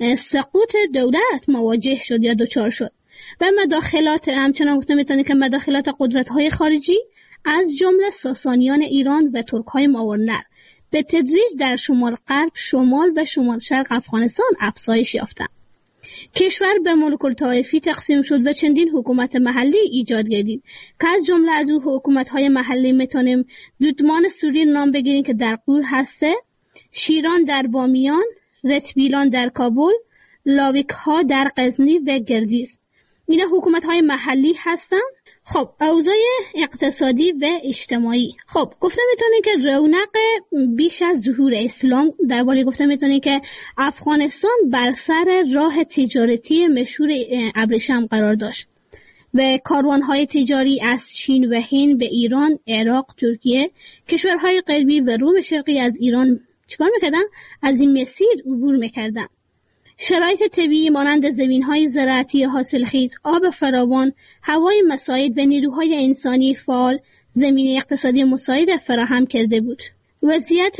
S16: سقوط دولت مواجه شد یا دچار شد و مداخلات، همچنان گفته میتونی که مداخلات قدرت‌های خارجی از جمله ساسانیان ایران و ترک‌های ماورنر به تدریج در شمال غرب، شمال و شمال شرق افغانستان افزایش یافتند. کشور به ملوک الطوایفی تقسیم شد و چندین حکومت محلی ایجاد گردید که از جمله از او حکومت‌های محلی میتونیم دودمان سوری نام بگیریم که در قور هسته، شیران در بامیان، رتبیلان در کابل، لاویک ها در غزنی و گردیز. اینا حکومت‌های محلی هستن. خب اوضاع اقتصادی و اجتماعی. خب گفته میتونه که رونق بیش از ظهور اسلام در واقع گفته میتونه که افغانستان بر سر راه تجارتی مشهور ابریشم قرار داشت و کاروانهای تجاری از چین و هند به ایران، عراق، ترکیه، کشورهای غربی و روم شرقی از ایران چیکار میکردن؟ از این مسیر عبور میکردن. شرایط طبیعی مانند زمین‌های زراعتی حاصلخیز، آب فراوان، هوای مساعد و نیروهای انسانی فعال زمینه اقتصادی مساعد فراهم کرده بود. وضعیت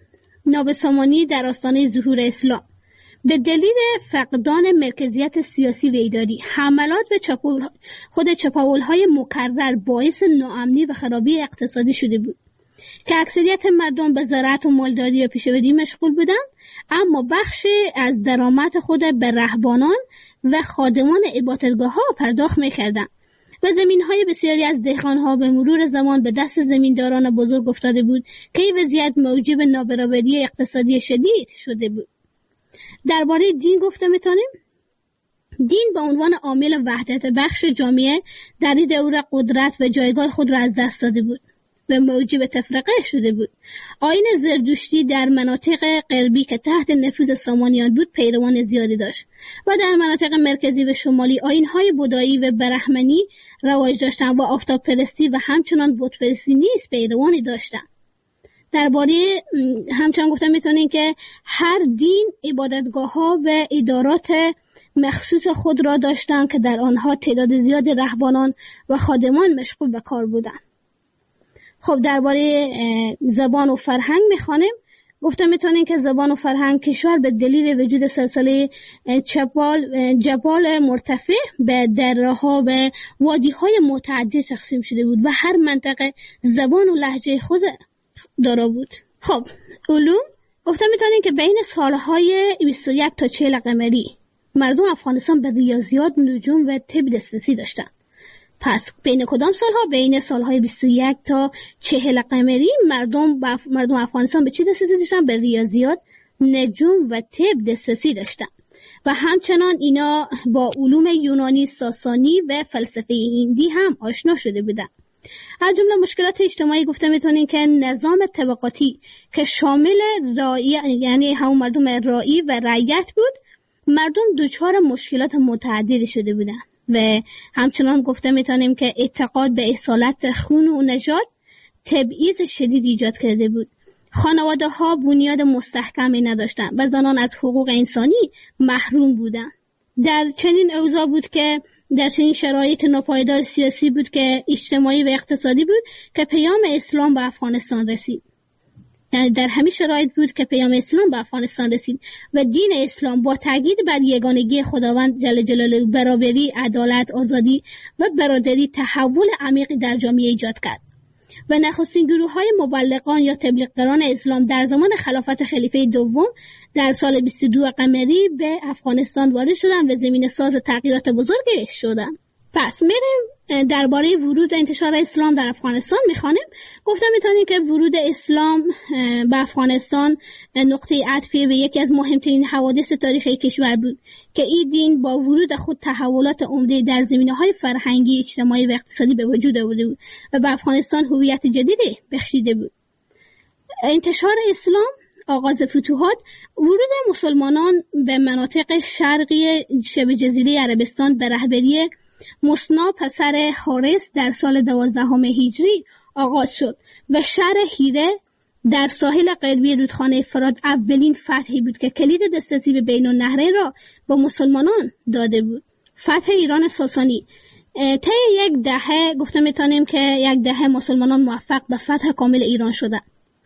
S16: نابسامانی در آستانه ظهور اسلام به دلیل فقدان مرکزیت سیاسی و اداری، حملات و چپاول خود چپاول‌های مکرر باعث ناامنی و خرابی اقتصادی شده بود که اکثریت مردم به زراعت و مالداری و پیشه‌وری مشغول بودند، اما بخش از درآمد خود به رهبانان و خادمان عبادتگاه‌ها پرداخت می‌کردند و زمین‌های بسیاری از دهقان‌ها به مرور زمان به دست زمینداران بزرگ افتاده بود که این وضعیت موجب نابرابری اقتصادی شدید شده بود. درباره دین گفته می‌تونیم دین به عنوان عامل وحدت بخش جامعه در این دوره قدرت و جایگاه خود را از دست داده بود و موجب تفرقه شده بود. آیین زردشتی در مناطق غربی که تحت نفوذ سامانیان بود پیروان زیادی داشت و در مناطق مرکزی و شمالی آیین‌های بودایی و برهمنی رواج داشتند و آفتاب پرستی و همچنان بت پرستی نیز پیروانی داشتند. درباره همچنان گفتم میتونین که هر دین عبادتگاه ها و ادارات مخصوص خود را داشتند که در آنها تعداد زیاد رهبانان و خادمان مشغول به کار بودند. خب درباره زبان و فرهنگ میخوانیم. گفتم میتونین که زبان و فرهنگ کشور به دلیل وجود سلسله جبال جبال مرتفع به دره‌ها و وادی‌های متعدد تقسیم شده بود و هر منطقه زبان و لهجه خود دارا بود. خب علوم گفتم میتونین که بین سالهای بیست و یک تا چهل قمری مردم افغانستان به ریاضیات، نجوم و طب دسترسی داشتند. پس بین کدام سالها؟ بین سالهای بیست و یک تا چهل قمری مردم بف... مردم افغانستان به چی دسترسی داشتن؟ به ریاضیات، نجوم و طب دسترسی داشتن و همچنان اینا با علوم یونانی، ساسانی و فلسفه هندی هم آشنا شده بودن. از جمله مشکلات اجتماعی گفته میتونین که نظام طبقاتی که شامل رعی، یعنی هم مردم رعی و رعیت بود، مردم دچار مشکلات متعددی شده بودن و همچنان گفته میتونیم که اعتقاد به اصالت خون و نژاد تبعیض شدید ایجاد کرده بود. خانواده ها بنیاد مستحکمی نداشتند و زنان از حقوق انسانی محروم بودند. در چنین اوضاع بود که در چنین شرایط ناپایدار سیاسی بود که اجتماعی و اقتصادی بود که پیام اسلام به افغانستان رسید. یعنی در همین شرایط بود که پیام اسلام به افغانستان رسید و دین اسلام با تاکید بر یگانگی خداوند جل جلاله، برابری، عدالت، آزادی و برادری تحول عمیقی در جامعه ایجاد کرد و نخستین گروه‌های مبلغان یا تبلیغگران اسلام در زمان خلافت خلیفه دوم در سال بیست و دو قمری به افغانستان وارد شدند و زمینه ساز تغییرات بزرگی شدند. پس میریم درباره ورود و انتشار اسلام در افغانستان میخوانیم. گفتم میتونیم که ورود اسلام به افغانستان نقطه عطفی و یکی از مهمترین حوادث تاریخی کشور بود که این دین با ورود خود تحولات عمده در زمینه‌های فرهنگی، اجتماعی و اقتصادی به وجود آورده بود و به افغانستان هویت جدیدی بخشیده بود. انتشار اسلام، آغاز فتوحات، ورود مسلمانان به مناطق شرقی شبه جزیره عربستان به رهبری مصنا پسر حارس در سال دوازدهم هجری آغاز شد و شهر هیره در ساحل غربی رودخانه فرات اولین فتحی بود که کلید دسترسی به بین النهرین را با مسلمانان داده بود. فتح ایران ساسانی طی یک دهه گفته میتونیم که یک دهه مسلمانان موفق به فتح کامل ایران شدند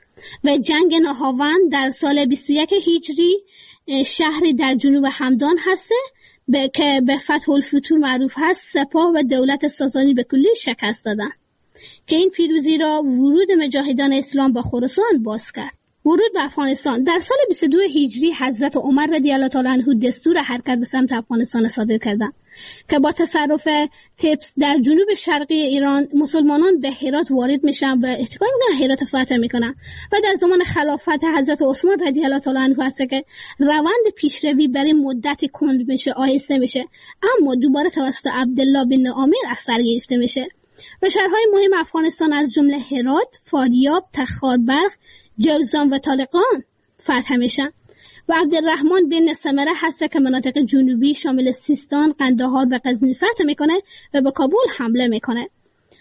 S16: و جنگ نهاوند در سال بیست و یک هجری شهری در جنوب همدان هسته به که به فتح الفتوح معروف هست، سپاه و دولت ساسانی به کلی شکست دادند که این پیروزی را ورود مجاهدان اسلام به خراسان باز کرد. ورود به افغانستان در سال بیست و دو هجری حضرت عمر رضی الله تعالی عنه دستور حرکت به سمت افغانستان صادر کردند که با تصرف تبس در جنوب شرقی ایران مسلمانان به هرات وارد میشن و چیکار میکنن؟ هرات فتح میکنن و در زمان خلافت حضرت عثمان رضی الله تعالی عنه هست که روند پیشروی برای مدت کند میشه، آهسته میشه، اما دوباره توسط عبدالله بن عامر از سر گرفته میشه و شهرهای مهم افغانستان از جمله هرات، فاریاب، تخاربرق، جرزان و طالقان فتح میشن و عبدالرحمن بن سمره هست که مناطق جنوبی شامل سیستان، قندهار و غزنی فتح میکنه و به کابل حمله میکنه.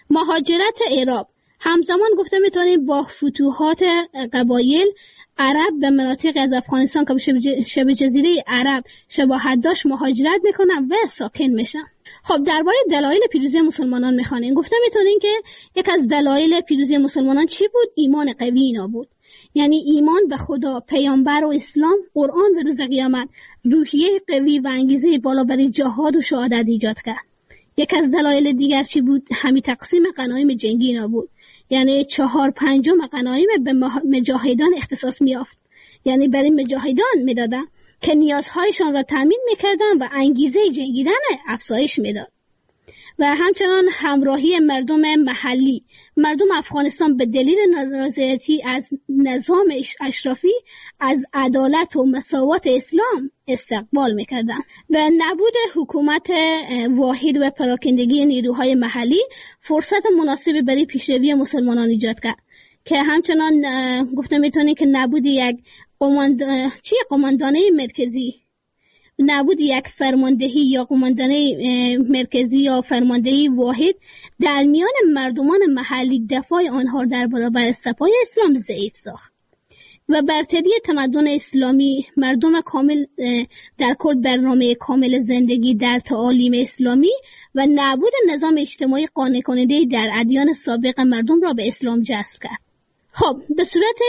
S16: مهاجرت عرب همزمان گفته میتونیم با فتوحات قبایل عرب به مناطق از افغانستان که به شبه جزیره عرب شباهت داشت مهاجرت میکنن و ساکن میشن. خب درباره دلایل پیروزی مسلمانان میخوانیم. گفته میتونیم که یک از دلایل پیروزی مسلمانان چی بود؟ ایمان قوی اینا بود. یعنی ایمان به خدا، پیامبر و اسلام، قرآن و روز قیامت روحیه قوی و انگیزه بالا برای جهاد و شهادت ایجاد کرد. یک از دلایل دیگر چی بود؟ همین تقسیم غنایم جنگی اینا بود. یعنی چهار پنجم غنایم به مجاهدان اختصاص میافت، یعنی برای مجاهدان میدادن که نیازهایشان را تامین میکردن و انگیزه جنگیدن افزایش میداد. و همچنان همراهی مردم محلی. مردم افغانستان به دلیل نارضایتی از نظام اشرافی از عدالت و مساوات اسلام استقبال میکردند و نبود حکومت واحد و پراکندگی نیروهای محلی فرصت مناسبی برای پیشروی مسلمانان ایجاد کرد که همچنان گفته میتونی که نبود یک قماند... چی قماندانه مرکزی نبود یک فرماندهی یا قماندانه مرکزی یا فرماندهی واحد در میان مردمان محلی دفاع آنها در برابر سپاه اسلام ضعیف ساخت و برتری تمدن اسلامی، مردم کامل در کل برنامه کامل زندگی در تعالیم اسلامی و نبود نظام اجتماعی قانع کننده در ادیان سابق مردم را به اسلام جذب کرد. خب به صورت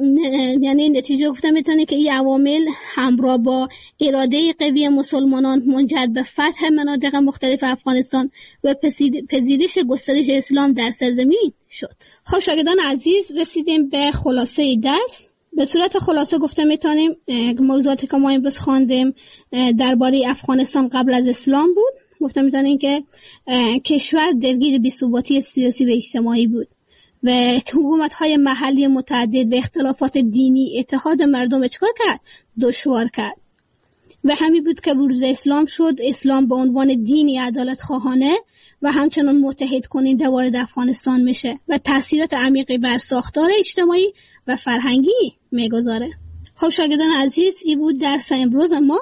S16: یعنی نتیجه گفتم میتونه که این عوامل همراه با اراده قوی مسلمانان منجر به فتح مناطق مختلف افغانستان و پذیرش گسترش اسلام در سرزمین شد. خب شاگردان عزیز، رسیدیم به خلاصه درس. به صورت خلاصه گفته میتونیم موضوعاتی که ما امروز خواندیم درباره افغانستان قبل از اسلام بود. گفته میتونیم که کشور درگیر بی‌ثباتی سیاسی و اجتماعی بود و حکومت‌های محلی متعدد و اختلافات دینی اتحاد مردم چکار کرد؟ دشوار کرد. و همین بود که بروز اسلام شد. اسلام به عنوان دینی عدالت خواهانه و همچنان متحد کننده وارد افغانستان میشه و تأثیرات عمیقی بر ساختار اجتماعی و فرهنگی میگذاره. خب شاگردان عزیز، این بود درس امروز ما.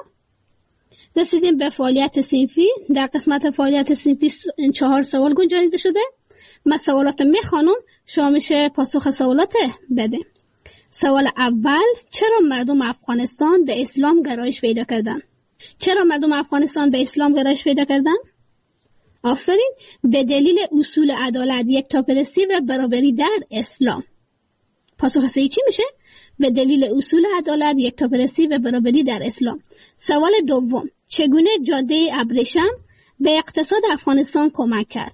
S16: رسیدیم به فعالیت صنفی. در قسمت فعالیت صنفی چهار سوال گنجانیده شده. من سوالات میخوانم، شما میشه پاسخ سوالات بده. سوال اول: چرا مردم افغانستان به اسلام گرایش پیدا کردن؟ چرا مردم افغانستان به اسلام گرایش پیدا کردن؟ آفرین، به دلیل اصول عدالت، یکتاپرستی و برابری در اسلام. پاسخ سه چی میشه؟ به دلیل اصول عدالت، یکتاپرستی و برابری در اسلام. سوال دوم: چگونه جاده ابریشم به اقتصاد افغانستان کمک کرد؟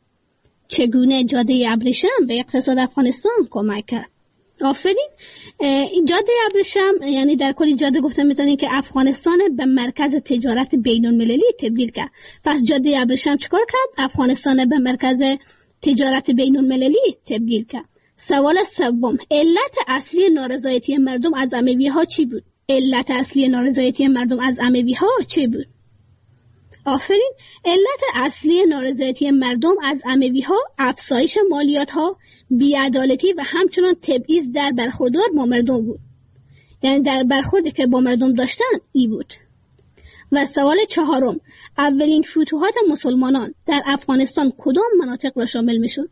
S16: چگونه جاده ابریشم به اقتصاد افغانستان کمک کرد؟ آفرین، این جاده ابریشم یعنی در کل جاده گفته میتونیم که افغانستان به مرکز تجارت بین المللی تبدیل کرد. پس جاده ابریشم چیکار کرد؟ افغانستان به مرکز تجارت بین المللی تبدیل کرد. سوال سوم: علت اصلی نارضایتی مردم از اموی ها چی بود؟ علت اصلی نارضایتی مردم از اموی ها چی بود؟ آفرین، علت اصلی نارضایتی مردم از اموی ها افزایش مالیات ها، بی‌عدالتی و همچنان تبعیض در برخوردار با مردم بود. یعنی در برخوردی که با مردم داشتن ای بود. و سوال چهارم: اولین فتوحات مسلمانان در افغانستان کدام مناطق را شامل میشد؟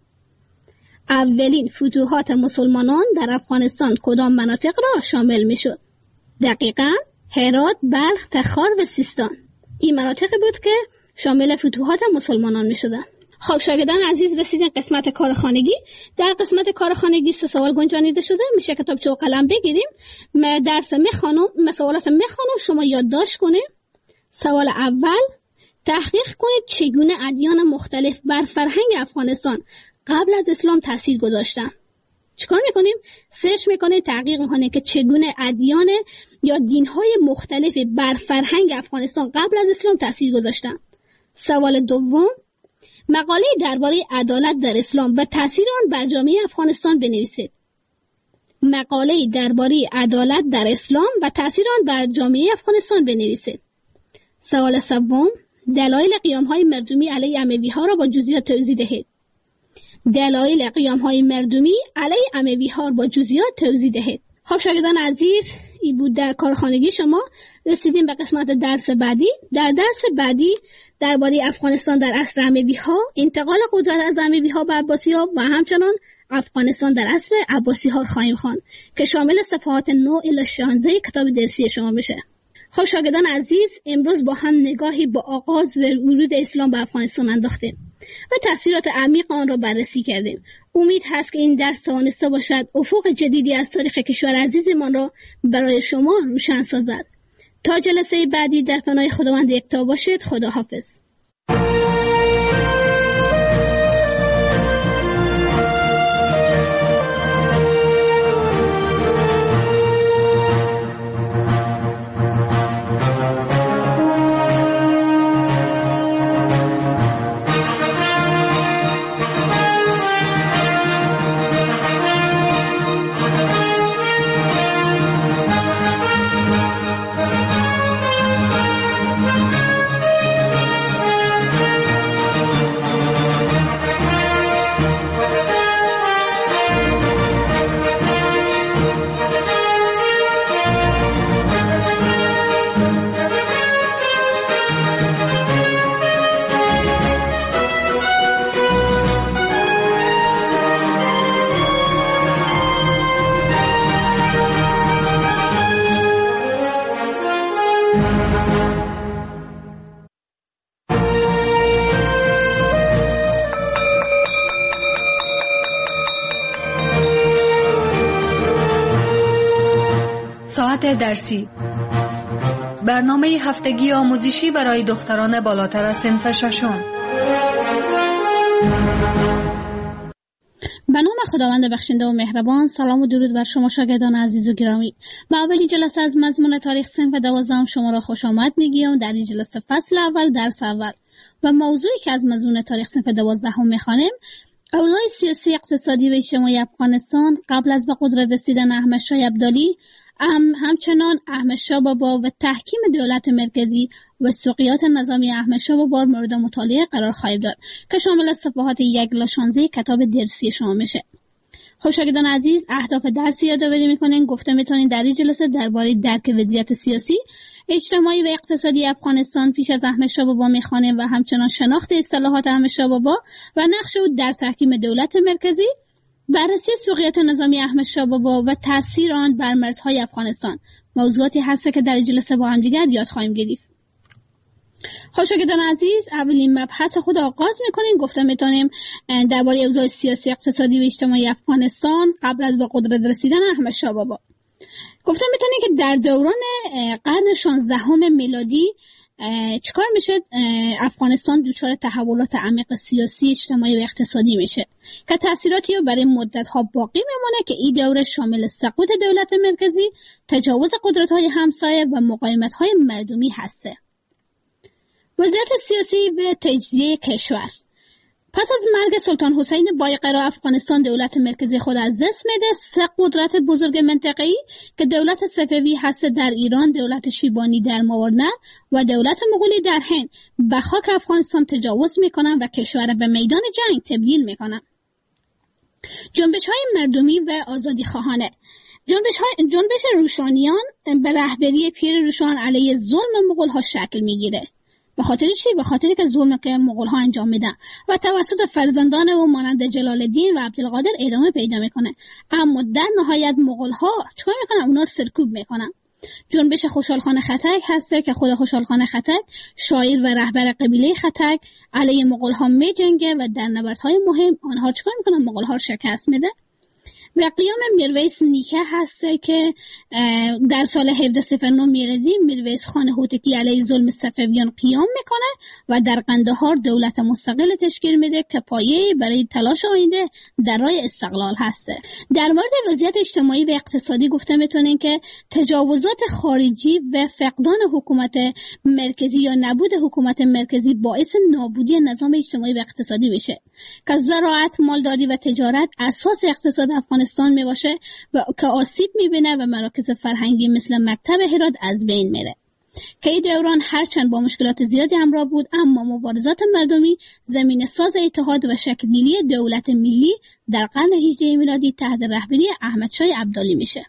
S16: اولین فتوحات مسلمانان در افغانستان کدام مناطق را شامل میشد؟ دقیقاً هرات، بلخ، تخار و سیستان. این مناطق بود که شامل فتوحات مسلمانان میشدن. خب شاگردان عزیز، رسیدن قسمت کارخانگی. در قسمت کارخانگی سه سوال گنجانیده شده. میشه کتابچه و قلم بگیریم. من درس میخوانم، مسئولات میخوانم، شما یادداشت کنید. سوال اول: تحقیق کنید چگونه ادیان مختلف بر فرهنگ افغانستان قبل از اسلام تاثیر گذاشتن. چیکار میکنیم؟ سرچ میکنیم، تحقیق میکنیم که چگونه ادیان یا دینهای مختلف بر فرهنگ افغانستان قبل از اسلام تاثیر گذاشتن. سوال دوم: مقاله درباره عدالت در اسلام و تاثیر آن بر جامعه افغانستان بنویسید. مقاله درباره عدالت در اسلام و تاثیر آن بر جامعه افغانستان بنویسید. سوال سوم: دلایل قیام‌های مردمی علیه اموی‌ها را با جزئیات توضیح دهید. دلایل قیام‌های مردمی علیه اموی‌ها را با جزئیات توضیح دهید. خب شاگردان عزیز، این بود در کارخانگی شما. رسیدیم به قسمت درس بعدی. در درس بعدی درباره افغانستان در عصر اموی‌ها، انتقال قدرت از اموی‌ها به عباسی‌ها و همچنان افغانستان در عصر عباسی‌ها خواهیم خواند که شامل صفحات نه الی شانزده کتاب درسی شما بشه. خب شاگردان عزیز، امروز با هم نگاهی با آغاز و ورود اسلام به افغانستان انداختیم و تأثیرات عمیق آن را بررسی کردیم. امید هست که این درس توانسته باشد افق جدیدی از تاریخ کشور عزیزمان را برای شما روشن سازد. تا جلسه بعدی در پناه خداوند یکتا باشید. خدا حافظ.
S15: درسی، برنامه هفتگی آموزشی برای دختران بالاتر از صنف ششم.
S16: به نام خداوند بخشنده و مهربان. سلام و درود بر شما شاگردان عزیز و گرامی. ما اولین جلسه از مضمون تاریخ صنف دوازدهم شما را خوش آمد میگیم. در این جلسه فصل اول درس اول و موضوعی که از مضمون تاریخ صنف دوازدهم میخوانیم اوضاع سیاسی، اقتصادی و اجتماعی افغانستان قبل از به قدرت رسیدن احمد شاه ابدالی، هم همچنان احمد شاه بابا و تحکیم دولت مرکزی و سقوط نظامی احمد شاه بابا مورد مطالعه قرار خواهیم داد که شامل صفحات یک الی شانزده کتاب درسی شما میشه. خب شاگردان عزیز، اهداف درسی یادآوری میکنین. گفته میتونین در این جلسه درباره درک وضعیت سیاسی، اجتماعی و اقتصادی افغانستان پیش از احمد شاه بابا میخوانیم و همچنان شناخت اصطلاحات احمد شاه بابا و نقش او در تحکیم دولت مرکزی، بررسی سقوط نظامی احمد شاه بابا و تاثیر آن بر مرزهای افغانستان موضوعاتی هست که در این جلسه با هم دیگر یاد خواهیم گرفت. خب شاگردان عزیز، اولین مبحث خود آغاز میکنیم. گفته میتونیم درباره اوضاع سیاسی، اقتصادی و اجتماعی افغانستان قبل از به قدرت رسیدن احمد شاه بابا. گفته میتونیم که در دوران قرن شانزدهم میلادی چیکار میشه؟ افغانستان دچار تحولات عمیق سیاسی، اجتماعی و اقتصادی میشه که تاثیراتی برای مدت‌ها باقی میمونه که این دوره شامل سقوط دولت مرکزی، تجاوز قدرت‌های همسایه و مقاومت‌های مردمی هسته. وضعیت سیاسی و تجزیه کشور. پس از مرگ سلطان حسین بایقرا، افغانستان دولت مرکزی خود از دست میده. سه قدرت بزرگ منطقه‌ای که دولت صفوی هست در ایران، دولت شیبانی در ماورنه و دولت مغولی در هند به خاک افغانستان تجاوز میکنن و کشور به میدان جنگ تبدیل میکنن. جنبش‌های مردمی و آزادی خواهانه. جنبش های جنبش روشانیان به رهبری پیر روشان علیه ظلم مغول‌ها شکل میگیره. به خاطر چی؟ به خاطری که ظلمی که مغول‌ها انجام میدن و توسط فرزندان او مانند جلال الدین و عبدالقادر ادامه پیدا میکنه. اما در نهایت مغول‌ها چیکار میکنن؟ اونا رو سرکوب میکنن. جنبش خوشحال خان خټک هسته که خود خوشحال خان خټک، شاعر و رهبر قبیله خټک، علیه مغول‌ها میجنگه و در نبردهای مهم آنها چیکار میکنن؟ مغول‌ها رو شکست میده. و قیام میرویس نیکه هسته که در سال هفده صفر نه میلادی میرویس خان هوتکی علیه ظلم صفویان قیام میکنه و در قندهار دولت مستقل تشکیل میده که پایه‌ای برای تلاش آینده در راه استقلال هسته. در مورد وضعیت اجتماعی و اقتصادی گفته میتونین که تجاوزات خارجی و فقدان حکومت مرکزی یا نبود حکومت مرکزی باعث نابودی نظام اجتماعی و اقتصادی میشه که زراعت، مالداری و تجارت اساس اقتصاد افغانستان می باشه و که آسیب میبینه و مراکز فرهنگی مثل مکتب هرات از بین میره. که این دوران هرچند با مشکلات زیادی همراه بود، اما مبارزات مردمی زمین ساز اتحاد و شکل‌گیری دولت ملی در قرن هجده میلادی تحت رهبری احمد شاه ابدالی میشه.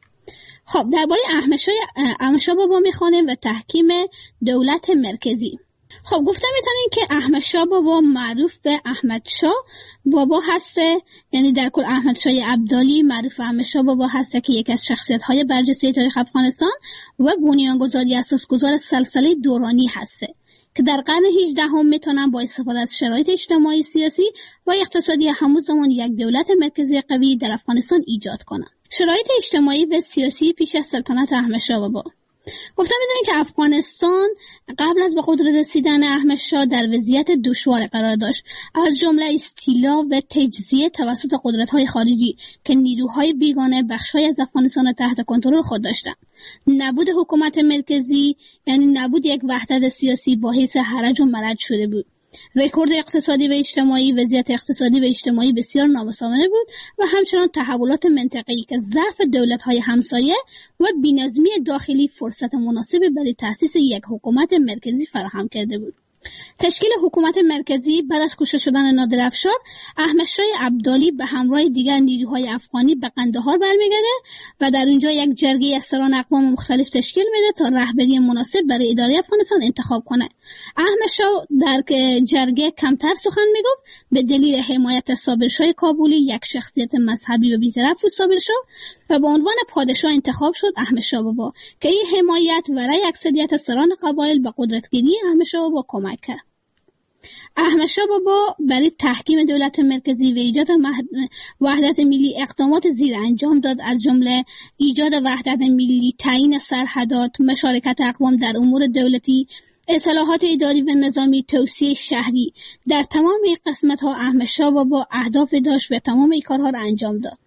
S16: خب درباره احمد شاه احمد شاه بابا میخوانیم و تحکیم دولت مرکزی. خب گفته میتونین که احمد شاه بابا معروف به احمد شاه بابا هسته، یعنی در کل احمد شاه ابدالی معروف به احمد شاه بابا هسته که یکی از شخصیت‌های برجسته تاریخ افغانستان و بنیانگذاری اساسگذار سلسله دورانی هسته که در قرن هجدهم میتونن با استفاده از شرایط اجتماعی، سیاسی و اقتصادی همون زمان یک دولت مرکزی قوی در افغانستان ایجاد کنن. شرایط اجتماعی و سیاسی پیش از سلطنت احمد شاه بابا. گفتم میدونین که افغانستان قبل از به قدرت رسیدن احمد شاه در وضعیت دشوار قرار داشت، از جمله استیلا و تجزیه توسط قدرت‌های خارجی که نیروهای بیگانه بخش‌های از افغانستان را تحت کنترل خود داشتند. نبود حکومت مرکزی یعنی نبود یک وحدت سیاسی باعث هرج و مرج شده بود. رکورد اقتصادی و اجتماعی، وضعیت اقتصادی و اجتماعی بسیار نامساوانه بود و همچنان تحولات منطقه‌ای که ضعف دولت‌های همسایه و بی‌نظمی داخلی فرصت مناسبی برای تأسیس یک حکومت مرکزی فراهم کرده بود. تشکیل حکومت مرکزی بعد از کشته شدن نادر افشار، احمد شاه ابدالی به همراه دیگر نیروهای افغانی به قندهار برمیگرده و در اونجا یک جرگه از سران اقوام مختلف تشکیل میده تا رهبری مناسب برای اداره افغانستان انتخاب کنه. احمد شاه در جرگه کمتر سخن میگفت به دلیل حمایت صابرشاه کابلی، یک شخصیت مذهبی و بی‌طرف بود صابرشاه، و به عنوان پادشاه انتخاب شد احمد شاه بابا که این حمایت و رأی اکثریت سران قبایل به قدرتگیری احمد شاه بابا کمک کرد. احمد شاه بابا برای تحکیم دولت مرکزی و ایجاد وحدت ملی اقدامات زیر انجام داد، از جمله ایجاد وحدت ملی، تعیین سرحدات، مشارکت اقوام در امور دولتی، اصلاحات اداری و نظامی، توسعه شهری. در تمام این قسمت ها احمد شاه بابا اهداف داشت و تمام این کارها را انجام داد،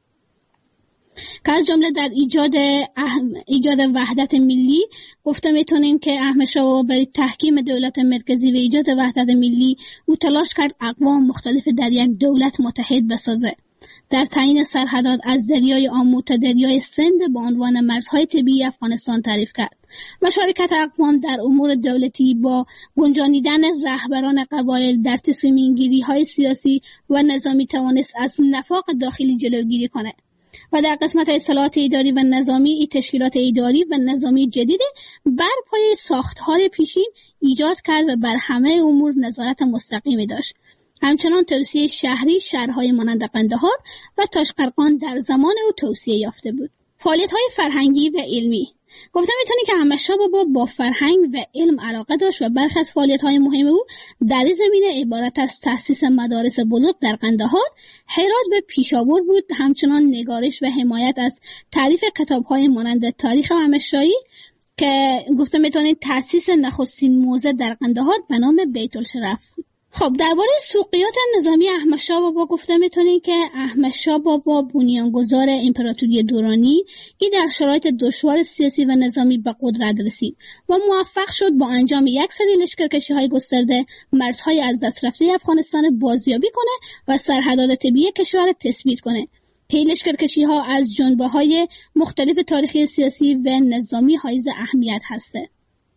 S16: که از جمله در ایجاد ایجاد وحدت ملی گفته میتونیم که احمد شاه بابا برای تحکیم دولت مرکزی و ایجاد وحدت ملی او تلاش کرد اقوام مختلف در یک دولت متحد بسازه. در تعیین سرحدات از دریای آمو تا دریای سند با عنوان مرزهای طبیعی افغانستان تعریف کرد. مشارکت اقوام در امور دولتی با گنجانیدن رهبران قبایل در تصمیم‌گیری‌های سیاسی و نظامی توانست از نفاق داخلی جلوگیری کند و در قسمت اصلاحات اداری و نظامی ای تشکیلات اداری و نظامی جدید بر پایه ساختار پیشین ایجاد کرد و بر همه امور نظارت مستقیمی داشت. همچنان توسعه شهری، شهرهای مانند قندهار و تاشقرغان در زمان او توسعه یافته بود. فعالیت‌های فرهنگی و علمی. گفتم میتونی که احمد شاه بابا با فرهنگ و علم علاقه داشت و برخی از فعالیت‌های مهم او در این زمینه عبارت از تأسیس مدارس بزرگ در قندهار، هرات و پیشاور بود. همچنان نگارش و حمایت از تالیف کتاب‌های مانند تاریخ احمد شاهی که گفتم میتونید تأسیس نخستین موزه در قندهار به نام بیت الشرف بود. خب درباره سوقیات نظامی احمد شاه بابا گفته میتونیم که احمد شاه بابا بنیانگذار امپراتوری دورانی ای در شرایط دشوار سیاسی و نظامی به قدرت رسید و موفق شد با انجام یک سری لشکرکشی‌های گسترده مرزهای از دست رفته افغانستان بازیابی کنه و سرحدات طبیعی کشور تثبیت کنه که این لشکرکشی‌ها از جنبه‌های مختلف تاریخی سیاسی و نظامی حائز اهمیت هسته.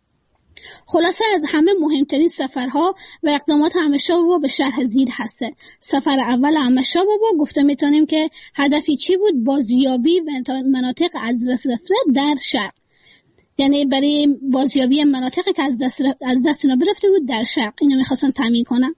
S16: خلاصه از همه مهمترین سفرها و اقدامات احمد شاه بابا به شرح زیر هسته. سفر اول احمد شاه بابا گفته میتونیم که هدفی چی بود؟ بازیابی مناطق از دست رفته در شرق، یعنی برای بازیابی مناطقی که از دست از دست رفته بود در شرق، اینو میخواستن تامین کنن.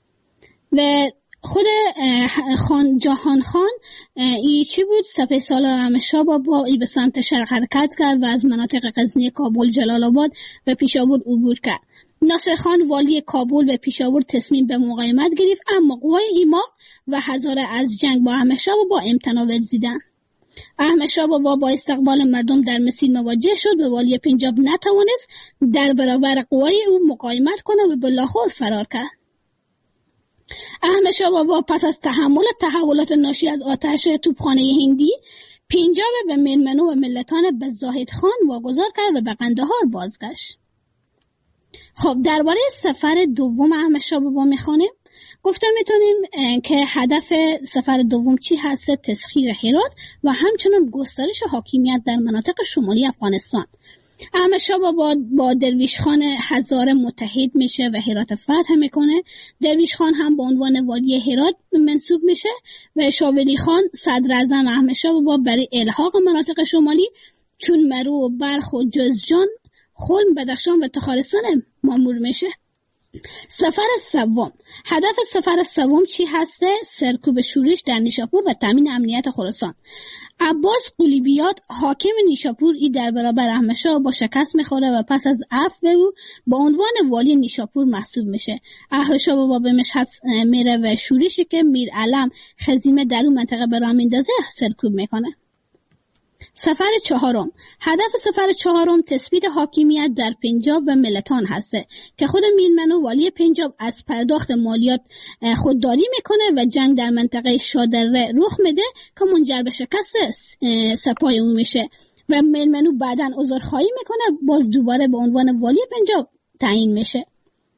S16: و خود خان جهان خان ای چی بود؟ سپه سالار احمد شاه بابا ای به سمت شرق حرکت کرد و از مناطق غزنی، کابل، جلال آباد و پیشاور عبور کرد. ناصر خان والی کابل و پیشاور تصمیم به مقاومت گرفت، اما قوای ایماق و هزاره از جنگ با احمد شاه بابا امتناع ورزیدند. احمد شاه بابا با استقبال مردم در مسیر مواجه شد و والی پنجاب نتوانست در برابر قوای او مقاومت کنه و به لاهور فرار کرد. احمد شاه بابا پس از تحمل تحولات ناشی از آتش توپخانه هندی پنجاب به میرمنو و ملتان به زاهد خان واگذار کرد و به قندهار بازگشت. خب درباره سفر دوم احمد شاه بابا میخوانیم. گفتم میتونیم که هدف سفر دوم چی هست؟ تسخیر هرات و همچنین گسترش حاکمیت در مناطق شمالی افغانستان. احمد شاه بابا با درویش خان هزاره متحد میشه و هرات فتح میکنه. درویش خان هم به عنوان والی هرات منصوب میشه و شاولی خان صدر اعظم احمد شاه بابا برای الحاق مناطق شمالی چون مرو و بلخ و جوزجان، خلم، بدخشان و تخارستان مامور میشه. سفر سوم. هدف سفر سوم چی هسته؟ سرکوب شورش در نیشاپور و تامین امنیت خراسان. عباس قلیبیات حاکم نیشاپور ای در برابر احمد شاه با شکست میخوره و پس از عفو او با عنوان والی نیشاپور محسوب میشه. احمد شاه بابا به مشهد میره و شورشی که میر علم خزیمه در اون منطقه به راه میندازه سرکوب میکنه. سفر چهارم. هدف سفر چهارم تثبیت حاکمیت در پنجاب و ملتان هسته که خود میرمنو والی پنجاب از پرداخت مالیات خودداری میکنه و جنگ در منطقه شادره رخ میده که منجر به شکست سپاه او میشه و میرمنو بعداً عذرخواهی میکنه، باز دوباره به عنوان والی پنجاب تعیین میشه.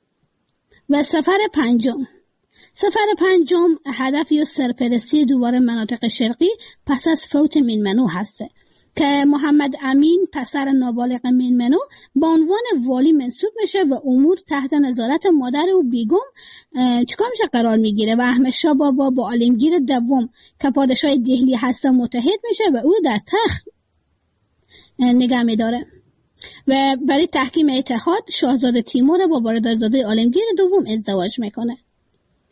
S16: و سفر پنجم. سفر پنجم هدفی و سرپرستی دوباره مناطق شرقی پس از فوت میرمنو هسته که محمد امین پسر نابالغ میرمنو به عنوان والی منصوب میشه و امور تحت نظارت مادر او بیگم چیکار میشه قرار میگیره و احمد شاه بابا با عالمگیر دوم که پادشاه دهلی هسته متحد میشه و او در تخت نگه میداره و برای تحکیم اتحاد شاهزاده تیمور با برادرزاده عالمگیر دوم ازدواج میکنه.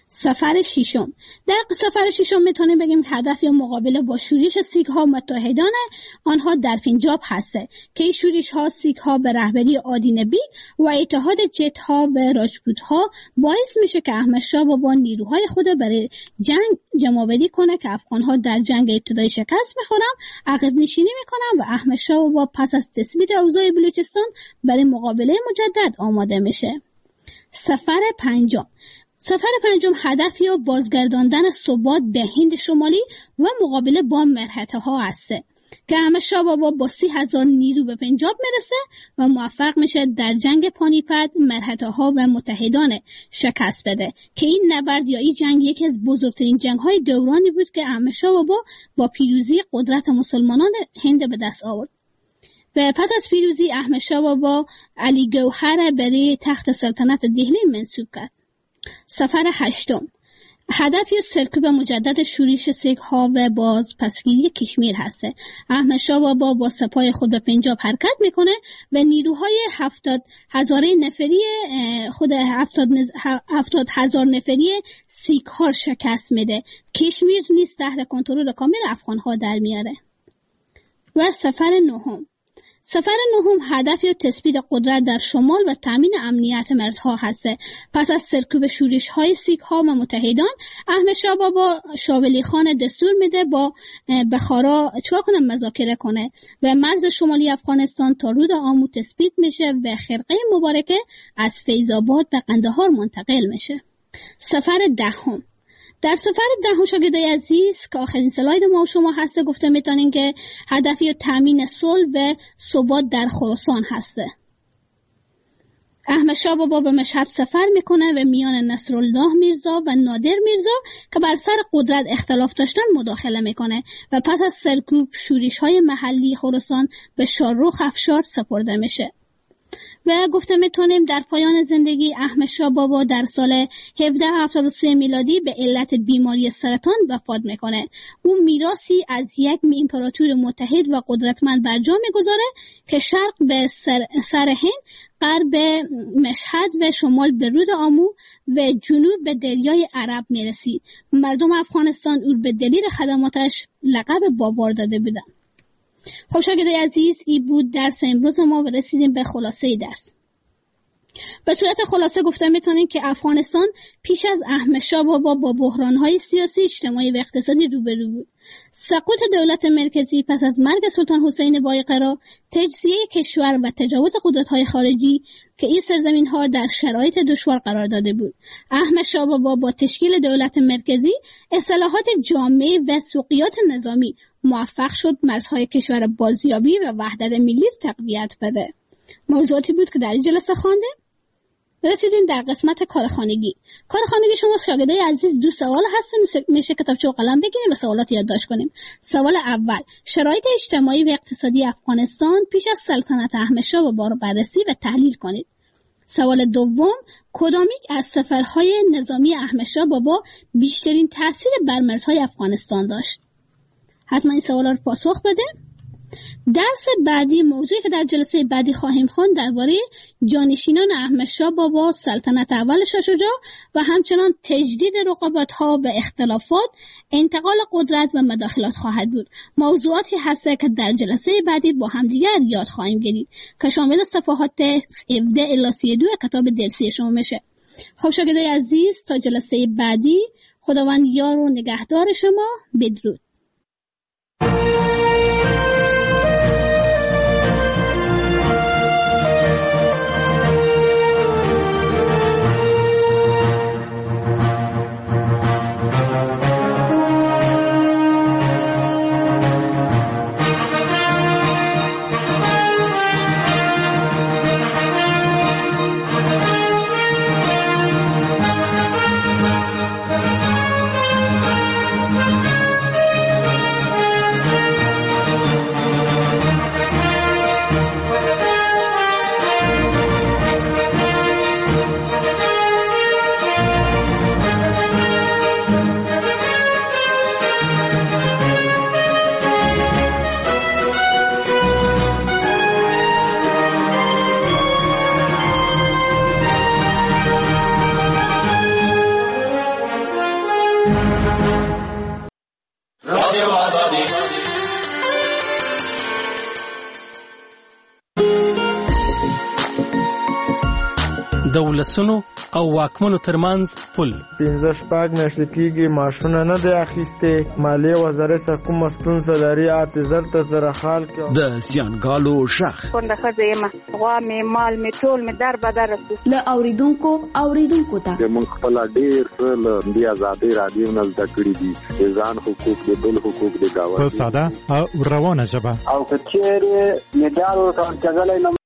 S16: سفر ششم. در سفر ششم میتونیم بگیم که هدف یا مقابله با شورش سیک ها متحدان آنها در پنجاب هسته که این شورش ها سیک ها به رهبری آدین بی و اتحاد جت ها به راجپوت ها باعث میشه که احمد شاه بابا نیروهای خود برای جنگ جمع‌آوری کنه که افغان ها در جنگ ابتدایی شکست میخورن، عقب نشینی میکنن و احمد شاه بابا پس از تثبیت اوضاع بلوچستان برای مقابله مجدد آماده میشه. سفر پنجم. سفر پنجم هدف یا بازگرداندن ثبات به هند شمالی و مقابله با مرهطه ها است که احمد شاه بابا با سی هزار نیرو به پنجاب میرسه و موفق میشه در جنگ پانیپت مرهطه ها و متحدان شکست بده که این نبرد یا این جنگ یکی از بزرگترین جنگ های دورانی بود که احمد شاه بابا با پیروزی قدرت مسلمانان هند به دست آورد. و پس از پیروزی احمد شاه بابا علی گوهر برای تخت سلطنت دهلی منصوب کرد. سفر هشتم. هدف یا سرکوب مجدد شورش سیک ها و باز پسگیری کشمیر هسته. احمد شاه بابا با سپاه خود به پنجاب حرکت میکنه و نیروهای هفتاد هزار نفری خود هفتاد, هفتاد هزار نفری سیک ها شکست میده. کشمیر نیز تحت کنترل کامل افغان ها در میاره. و سفر نهم. سفر نهم هدف یا تثبیت قدرت در شمال و تامین امنیت مرزها هسته. پس از سرکوب شورش های سیک ها و متحدان احمد شاه بابا شاه ولی خان دستور میده با بخارا چوا کنه مذاکره کنه و مرز شمالی افغانستان تا رود آمو تثبیت میشه و خرقه مبارکه از فیض آباد به قندهار منتقل میشه. سفر دهم. در سفر دهم شاگردای عزیز که آخرین سلاید ما و شما هسته گفته میتونیم که هدف یا تامین صلح و ثبات در خراسان هسته. احمد شاه بابا به مشهد سفر میکنه و میان نصرالله میرزا و نادر میرزا که بر سر قدرت اختلاف داشتن مداخله میکنه و پس از سرکوب شورش های محلی خراسان به شاهرخ افشار سپرده میشه. و گفته میتونیم در پایان زندگی احمد شاه بابا در سال هفده هفتاد و سه میلادی به علت بیماری سرطان وفات میکنه. او میراثی از یک امپراتور متحد و قدرتمند بر جا میگذاره که شرق به سر, سر هند، غرب مشهد و شمال به رود آمو و جنوب به دریای عرب میرسید. مردم افغانستان او به دلیل خدماتش لقب بابار داده بودند. خب شاگردای عزیز، این بود درس امروز ما و رسیدیم به خلاصه درس. به صورت خلاصه گفته میتونیم که افغانستان پیش از احمد شاه بابا با بحران‌های سیاسی، اجتماعی و اقتصادی روبرو بود. سقوط دولت مرکزی پس از مرگ سلطان حسین بایقرا، تجزیه کشور و تجاوز قدرت‌های خارجی که این سرزمین‌ها در شرایط دشوار قرار داده بود. احمد شاه بابا با تشکیل دولت مرکزی، اصلاحات جامع و سوقیات نظامی موفق شد مرزهای کشور بازیابی و وحدت ملی تقویت بده. موضوعاتی بود که در این جلسه خوانده. رسیدیم در قسمت کارخانگی. کارخانگی شما شاگردای عزیز دو سوال هست، میشه کتابچه و قلم بگیریم و سوالات یادداشت کنیم. سوال اول: شرایط اجتماعی و اقتصادی افغانستان پیش از سلطنت احمد شاه بابا رو بررسی و تحلیل کنید. سوال دوم: کدامیک از سفرهای نظامی احمد شاه بابا بیشترین تاثیر بر مرزهای افغانستان داشت؟ حتما این سوالا رو پاسخ بده. درس بعدی، موضوعی که در جلسه بعدی خواهیم خواند، درباره جانشینان احمد شاه بابا، سلطنت اول شاه شجاع و همچنان تجدید رقابت‌ها به اختلافات، انتقال قدرت و مداخلات خواهد بود. موضوعاتی هست که در جلسه بعدی با همدیگر یاد خواهیم گرفت که شامل صفحات هفده الی سی و دو کتاب درسی شما میشه. خب شاگردای عزیز، تا جلسه بعدی، خداوند یار و نگهدار شما. بدرود.
S17: د ولسونو او واکمنو ترمنځ پل.
S18: پنځه شپږ میاشتې کېږي معاشونه نه دی اخیستې. مالیې وزارت څخه کومه ستونزه لري اته زر ته زره خال کې.
S19: د زیانګالو شخ
S20: کونډه ښځه یم، غوا مې مال مې ټول مې در بدر رسي.
S21: له اوریدونکو اوریدونکو ته
S22: موږ خپل ډېر څه له دې ازادۍ راډیو نه زده کړي دي، د ځان حقوق د بل حقوق د ګاونډي
S23: په ساده او روانه ژبه.
S24: او که چیرې میډیا ورکول کېدلی نه